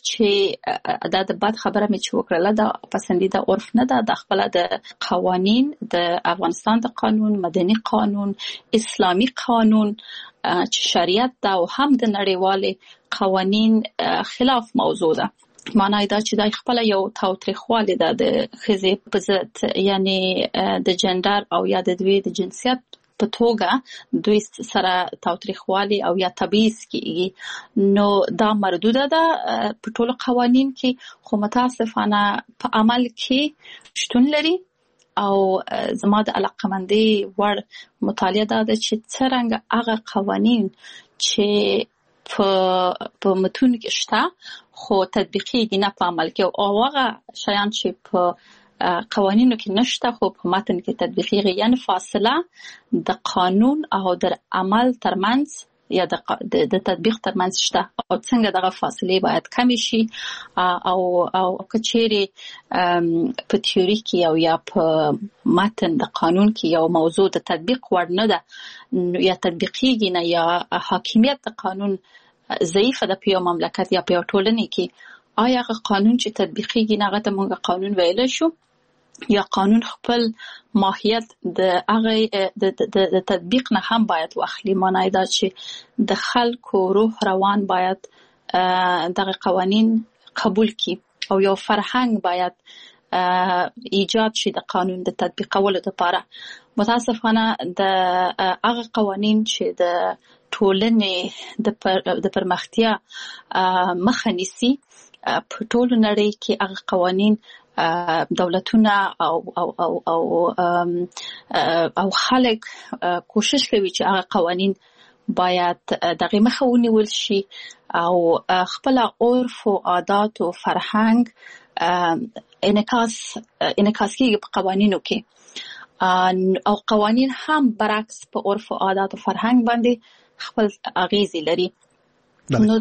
S3: چې د بد خبره مې چې وکړه دا پسندیده عرف نه ده د خپل د قوانین د افغانستان د قانون مدني قانون اسلامي قانون چې شریعت دا او هم د نړیوال قوانین خلاف موضوع ده معنی دا چې د خپل یو تاوتریخواله ده د خزې په ذات یعنی د جندر او یا د دوی د جنسیت په توګه دوی سره تاوتریخواله او یا تبعیض کیږي نو دا مردوده ده په ټولو قوانین کې خو متاسفانه په عمل کې شتون لري او زما د علاقمندي ور مطالعه ده چې څنګه هغه قوانین چې په په متون کې شته خو تطبیقي نه په عمل کې او هغه شیان چې په قوانینو کې نشته خو په متن کې تطبیقي یعنی فاصله د قانون او د عمل ترمنځ یا د د تطبیق ترمنځ شته او څنګه دغه فاصله باید کم شي او او کچېری په تیوري کې او یا په متن د قانون کې یو موضوع د تطبیق وړ نه ده یا تطبیقي نه یا حاکمیت د قانون ضعیفه د پیو مملکت یا پیو ټولنې کې آیا قانون چې تطبیقي نه غته مونږ قانون ویل شو یا قانون خپل ماهیت د هغه د تطبیق نه هم باید واخلي معنی دا چې د خلکو روح روان باید دغه قوانین قبول کړي او یو فرهنګ باید ایجاد شي د قانون د تطبیقولو لپاره متاسفانه د هغه قوانین چې د ټولنې د د پرمختیا مخه نیسي په ټولو نړۍ کې هغه قوانین دولتونه او او او او او خلک کوشش کوي چې هغه قوانین باید دغه مخه ونیول شي او خپل عرف او عادات او فرهنګ انعکاس انعکاس کیږي په قوانینو کې او قوانین هم برعکس په عرف او عادات او فرهنګ باندې خپل اغیزې لري نو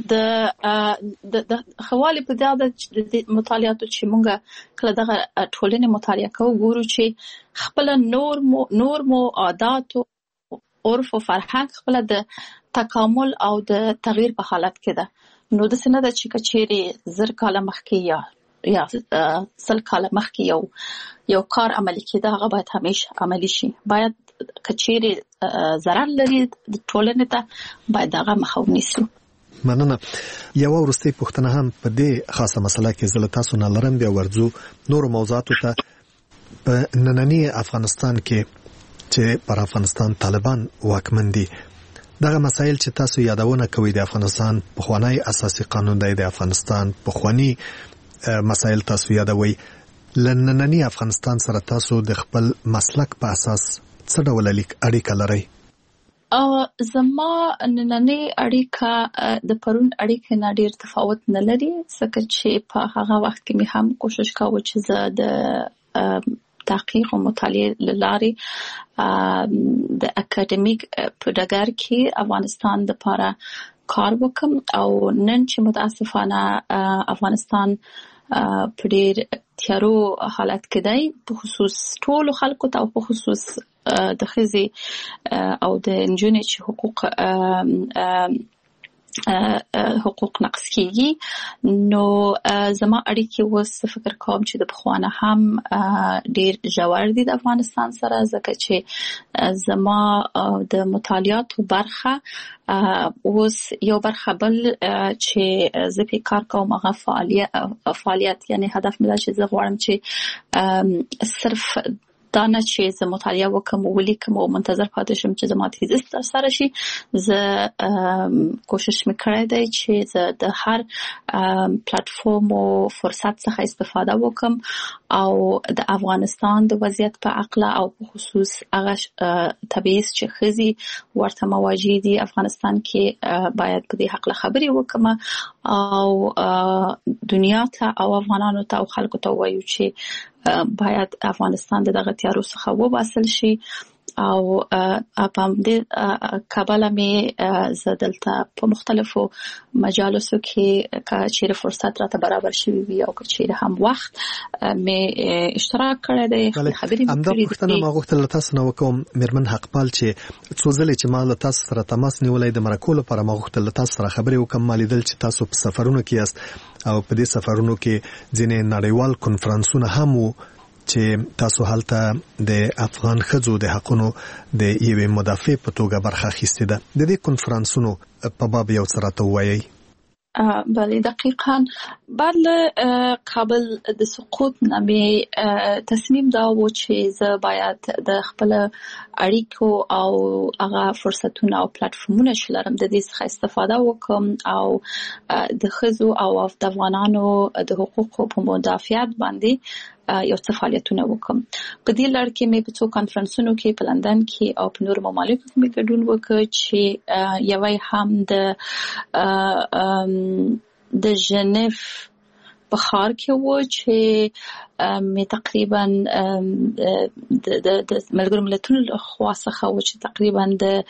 S3: د د حواله په دا د مطالعاتو چې مونږه کله دغه ټولنې مطالعه کوو ګورو چې خپل نور مو نور مو عادت او عرف او فرهنګ خپل د تکامل او د تغییر په حالت کې ده نو د سینه د چې کچېری زر کاله مخکې یا یا سل کاله مخکې یو یو کار عملي کېده هغه باید همیشه عملي شي. باید کچېری ضرر لري د ټولنې ته باید هغه مخه ونیسو.
S19: مننه. یو ورستي پوښتنه هم په دې خاصه مسله کې زله تاسو نه لرم، بیا ورځو نور موضوعاتو ته. په نننی افغانستان کې چې پر افغانستان طالبان واکمن دي، دغه مسایل چې تاسو یادونه کوي د افغانستان پخوانی اساسي قانون دی، د افغانستان پخوانی مسایل تاسو یادوي، لنننی افغانستان سره تاسو د خپل مسلک په اساس څه ډول اړیکه لرئ؟
S3: زما نننی اړیکه د پرون اړیکه نه ډیر تفاوت نه لري، ځکه چې په هغه وخت کې مې هم کوشش کاوه چې زه د تحقیق او مطالعه لاري د اکیډمیک په ډګر کې افغانستان د لپاره کار وکم. او نن چې متاسفانه افغانستان په ډیر تیارو حالت کې دی، په خصوص ټول خلکو ته او په خصوص د ښځې او د نجونې چې حقوق حقوق نقض کیږي. نو زما اړیکې اوس فکر کوم چې د پخوانه هم ډیر ژور دي د افغانستان سره، ځکه چې زما د مطالعاتو برخه اوس یو برخه بل چې زه په کار کوم هغه فعالیت فعالیت یعنی هدف مې دا چې زه غواړم چې صرف دا نه چې زه مطالعه وکم او ولیکم او منتظر پاتې شم چې زما تیزیس تر سره شي. زه کوشش میکړی دی چې زه د هر پلیټفارم او فرصت څخه استفاده وکم او د افغانستان د وضعیت په اړه او په خصوص هغه تبعیض چې ښځې ورته مواجه دي افغانستان کې باید په دې حق خبرې وکم او دنیا ته او افغانانو ته او خلکو ته وایو چې باید افغانستان دغه تیارو څخه وباسل شي. او په دې کابل مې زدلته په مختلفو مجالسو کې چې فرصت راته برابر شوی وي او چې هم وخت مې اشتراک کړی دی خبرې مې
S19: کړې دي. پښتنه ما غوښتل تاسو نو کوم میرمن حقپال چې څو ځله چې ما له تاسو سره تماس نیولای د مرکو لپاره ما غوښتل تاسو سره خبرې وکم، مالیدل چې تاسو په سفرونو کې یاست او په دې سفرونو کې ځینې نړیوال کنفرانسونه هم وو چې تاسو هلته د افغان ښځو د حقونو د یوې مدافع په توګه برخه اخیستې ده. د دې کنفرانسونو په باب یو څه راته ووایئ.
S3: بله دقیقاً بعد له کابل د سقوط نه مې تصمیم دا و چې زه باید د خپل اړیکو او هغه فرصتونه او پلیټفارمونه چې لرم د دې څخه استفاده وکم او د ښځو او د افغانانو د حقوقو په مدافعت باندې یو څه فعالیتونه وکم. په دې لړ کې مې په څو کانفرنسونو کې په لندن کې او په نورو ممالکو کې مې ګډون وکړ چې یوه هم د د ژنیف په ښار کې و چې مې تقریبا د ملګرو ملتونو لخوا څخه و چې تقریبا د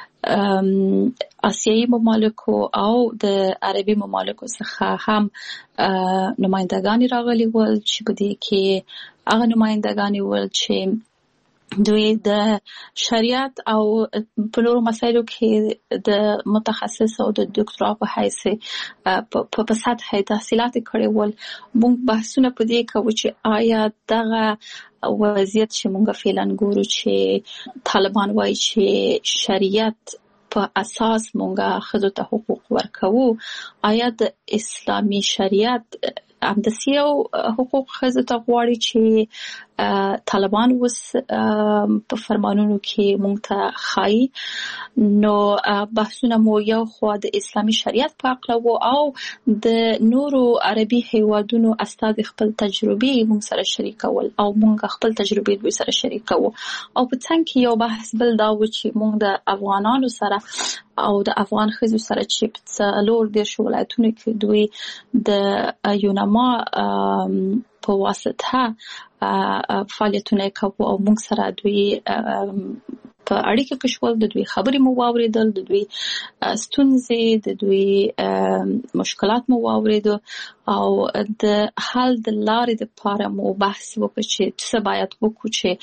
S3: آسیایي ممالکو او د عربي ممالکو څخه هم نمائندگان راغلي ول چې په دې کې هغه نمائندگان ول چې دوی د شریعت او په نورو مسایلو کې د متخصص او د ډاکټرا په حیث په په سطح تحصیلات کړي ول. موږ بحثونه په دې کوو چې آیا دغه وضعیت چې موږ فعلا ګورو چې طالبان وایي چې شریعت په اساس موږ ښځو ته حقوق ورکوو، آیا د اسلامي شریعت همداسې یو حقوق ښځو ته غواړي چې طالبان اوس په فرمانونو کې موږ ته ښایي؟ نو بحثونه مو یو خوا د اسلامي شریعت په اړه وو او د نورو عربي هیوادونو استاد خپل تجربې موږ سره شریکول او موږ خپل تجربې دوی سره شریکو او په څنګ کې یو بحث بل دا و چې موږ د افغانانو سره او د افغان ښځو سره چې په څلور دېرش ولایتونو کې دوی د یونما په واسطه فعالیتونه کوي او موږ سره دوی په اړیکه کې شول، د دوی خبرې مو واوریدل، د دوی ستونزې، د دوی مشکلات مو واوریدل او د حل د لارې لپاره مو بحث وکړ چې څه باید وکړو چې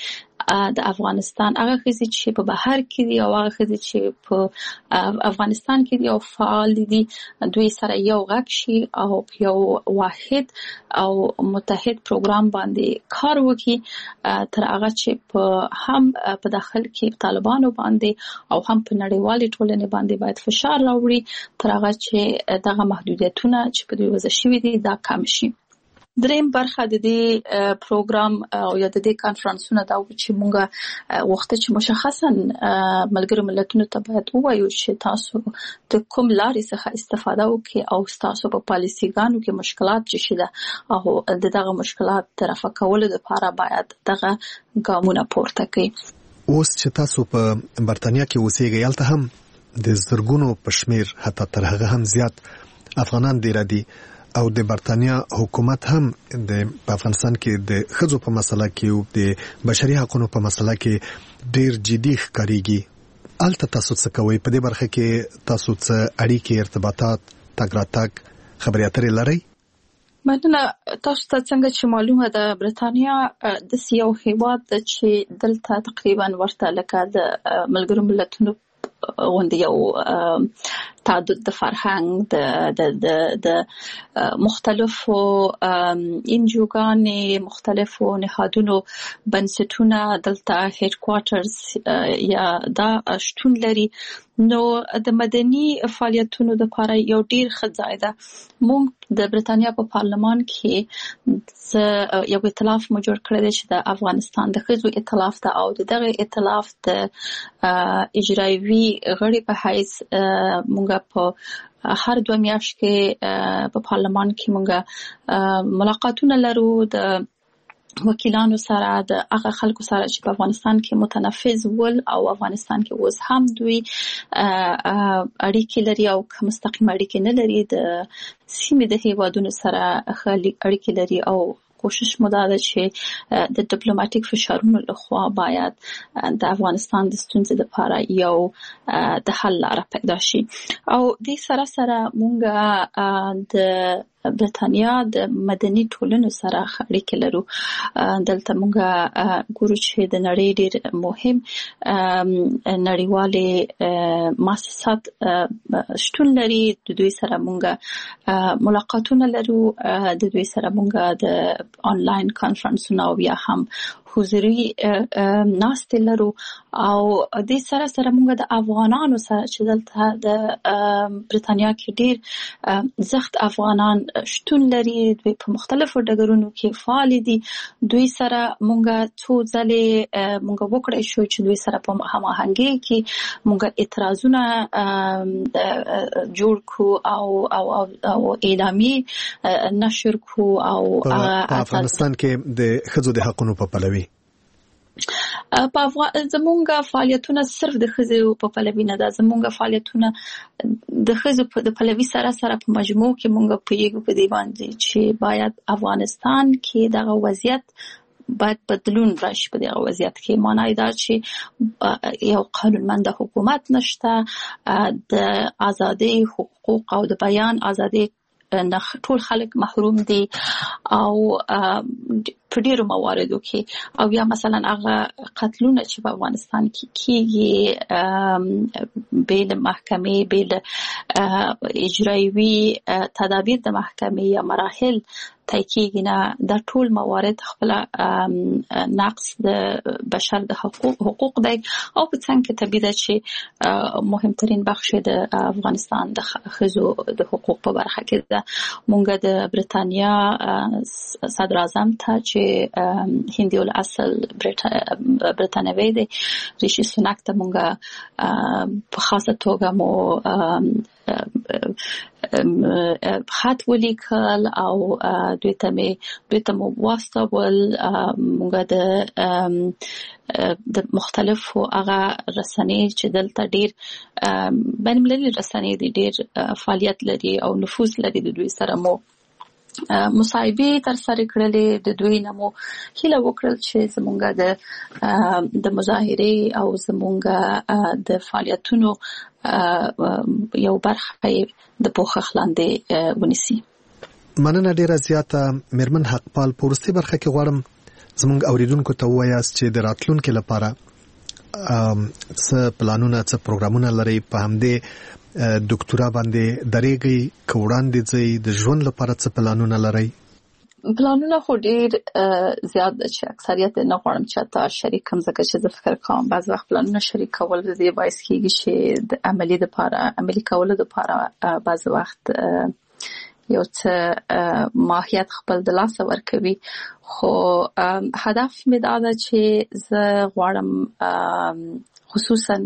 S3: د افغانستان هغه خزي چې په بهر کې دي او هغه خزي چې په افغانستان کې دي او فعال دي دوی سره یو غږ شي او یو واحد او متحد پروګرام باندې کار وکړي تر هغه چې په هم په داخل کې طالبانو باندې او هم په نړیوالي ټولنې باندې باید فشار راوړي تر هغه چې دغه محدودیتونه چې په دوی وضع شوي دي دا کم شي. دریم برخه د دې پروګرام او یا د دې کانفرنسونو دا چې مونږه وخت چې مشخصا ملګرو ملتونو ته باید ووایو چې تاسو د کوم لارې څخه استفاده وکړئ او تاسو په پالیسیګانو کې مشکلات چې شته او دغه مشکلات طرفه کولو لپاره باید دغه ګامونه پورته کړئ.
S19: اوس چې تاسو په برتانیا کې اوسېږئ هلته هم د زرګونو په شمیر حتی تر هغه هم زیات افغانان ډېر دي او د برتانیا حکومت هم د افغانستان کې د ښځو په مسله کې او د بشري حقوقو په مسله کې ډېر جدي ښکارېږي. هلته تاسو څه کوئ؟ په دې برخه کې تاسو څه اړیکې ارتباطات تګ راتګ خبرې اترې لرئ؟
S3: مننه. تاسو ته څنګه چې معلومه ده برتانیا د یو هیواد چې دلته تقریبا ورته لکه د ملګرو ملتونو غونډې یو تعدد د فرهنګ د د د د مختلفو انجوګانې مختلفو نهادونو بنسټونه دلته هډ کوارټرز یا دا شتون لري نو د مدني فعالیتونو لپاره یو ډیر ښه ځای ده. موږ د برتانیا په پارلمان کې یو ائتلاف مو جوړ کړی دی چې د افغانستان د ښځو ائتلاف ده او دغه ائتلاف د اجرایوي غړي په حیث موږ په هر دوه میاشتې کې په پارلمان کې موږ ملاقاتونه لرو د وکیلانو سره د هغه خلکو سره چې په افغانستان کې متنفذ ول او افغانستان کې اوس هم دوی اړیکې لري او مستقیم اړیکې نه لري د سیمې د هیوادونو سره اړیکې لري او کوشش مو دا ده چې د ډیپلوماټیک فشارونو لخوا باید د افغانستان د ستونزې لپاره یو د حل لاره پیدا شي او د سره سره مونږ د برتانیا د مدني ټولنو سره اړیکې لرو. دلته مونږ ګورو چې د نړۍ ډېر مهم نړیوالې مؤسسات شتون لري د دوی سره مونږ ملاقاتونه لرو د دوی سره مونږ د آنلاین کانفرنسونه او یا هم حضوري ناستې لرو او د سره سره مونږ د افغانانو سره چې دلته د برتانیا کې ډېر زخت افغانان شتون لري دوی په مختلفو ډګرونو کې فعال دي. دوی سره مونږ څو ځلې مونږ وکړای شو چې دوی سره په هماهنګۍ کې مونږ اعتراضونه جوړ کو او او او اعلامیه نشر کو او
S19: په افغانستان کې د ښځو د حقوقو په پلوي
S3: په افغان زمونږ فعالیتونه صرف د ښځو په پلوي نه ده. زمونږ فعالیتونه د ښځو د پلوي سره سره په مجموع کې مونږ پوهیږو په دې باندې چې باید افغانستان کې دغه وضعیت باید بدلون راشي. په دغه وضعیت کې معنی دا چې یو قانونمند حکومت نشته، د ازادي حقوق او د بیان ازادي ټول خلک محروم دي او په ډیرو مواردو کې او یا مثلا هغه قتلونه چې په افغانستان کې کیږي بیل محکمې بیل اجرایوي تدابیر د محکمې یا مراحل طی کیږي نه دا ټول موارد خپل نقص د بشر د حقوق حقوق دی او په څنګه کې طبیعي ده چې مهمترین بخش د افغانستان د ښځو د حقوق په برخه کې ده. مونږ د برتانیا صدر اعظم ته چې هندي الاصل برتانوي دی ریشي سوناک ته مونږ په خاصه توګه مو خط ولیکل او دوی ته مې دوی ته مو واستول. مونږ د د مختلفو هغه رسنۍ چې دلته ډېر بین المللي رسنۍ دي ډېر فعالیت لري او نفوذ لري د دوی سره مو مصاحبې تر سره کړلې. د دوی نه مو هیله وکړل چې زمونږ د د مظاهرې او زمونږ د فعالیتونو یو برخه د پوښښ لاندې ونیسي.
S19: مننه ډیره زیاته. میرمن حقپال په وروستۍ برخه کې غواړم زموږ اوریدونکو ته وایاست چې د راتلونکو لپاره څه پلانونه څه پروګرامونه لري په همدې ډاکټرا باندې درېږي کوړاندې ځي د ژوند لپاره څه پلانونه لري؟
S3: پلانونه خو ډیر زیات چې اکثریت نه غواړم چې تا شریکم ځکه چې زه فکر کوم بعض وخت پلانونه شریک کول د دې باعث کیږي چې د عملی لپاره عملی کول لپاره بعض وخت یو څه ماهیت خپل د لاس ورکوي خو هدف مې دا ده چې زه غواړم خصوصا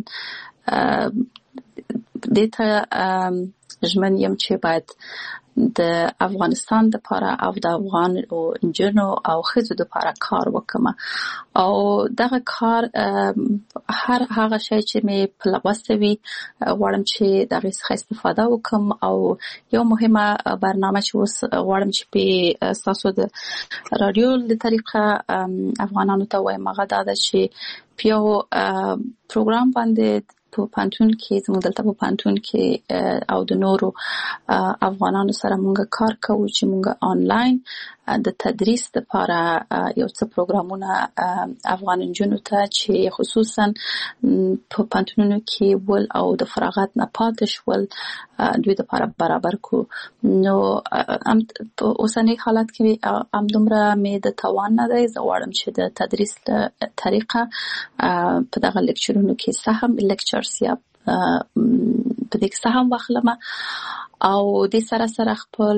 S3: دته ژمن یم چې باید د افغانستان لپاره او د افغان او انجنونو او ښځو لپاره کار وکم او دغه کار هر هغه شی چې مې په لوستوي غواړم چې دغه څخه استفاده وکم او یو مهمه برنامه چې اوس غواړم چې په اساسو د رادیو د طریقه افغانانو ته وایم هغه دا ده چې پیو پروګرام باندې په پانتون کې زموږ دلته په پانتون کې او د نورو افغانانو سره موږ کار کوو چې موږ آنلاین د تدریس لپاره یو څه پروګرامونه افغان انجونو ته چې خصوصا په پانتونونو کې ول او د فراغت نه پاتې شول دوی لپاره برابر کو نو اوسنی حالت کې هم دومره مې د توان نه دی زه غواړم چې د تدریس طریقه په دغه لیکچرونو کې سهم لیکچرز یا په دې کې سهم واخلم او د سره سره خپل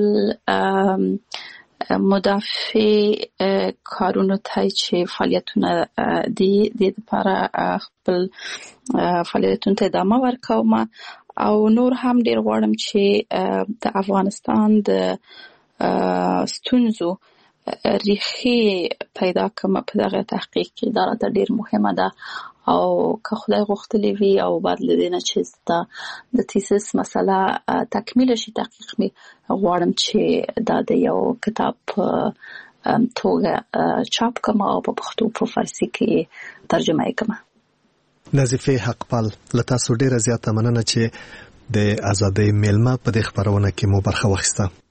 S3: مدافع کارونو ته چې فعالیتونه دي د لپاره خپل فعالیتونو ته ادامه ورکوم او نور هم ډیر غواړم چې د افغانستان د ستونزو ریښې پیدا کوم په دغه تحقیق کې دا راته ډیر مهمه ده او که خدای غوښتلی وي او بعد لدینه چې د تیسیس مسله تکمیل شي تحقیق می غواړم چې دا د یو کتاب توګه چاپ کوم او په پښتو په فارسی کې ترجمه یې کوم.
S19: نظیفه حقپال لته سو ډیره زیاته مننه چې د ازادۍ میلمه په دې خبرونه کې مو برخه واخیسته.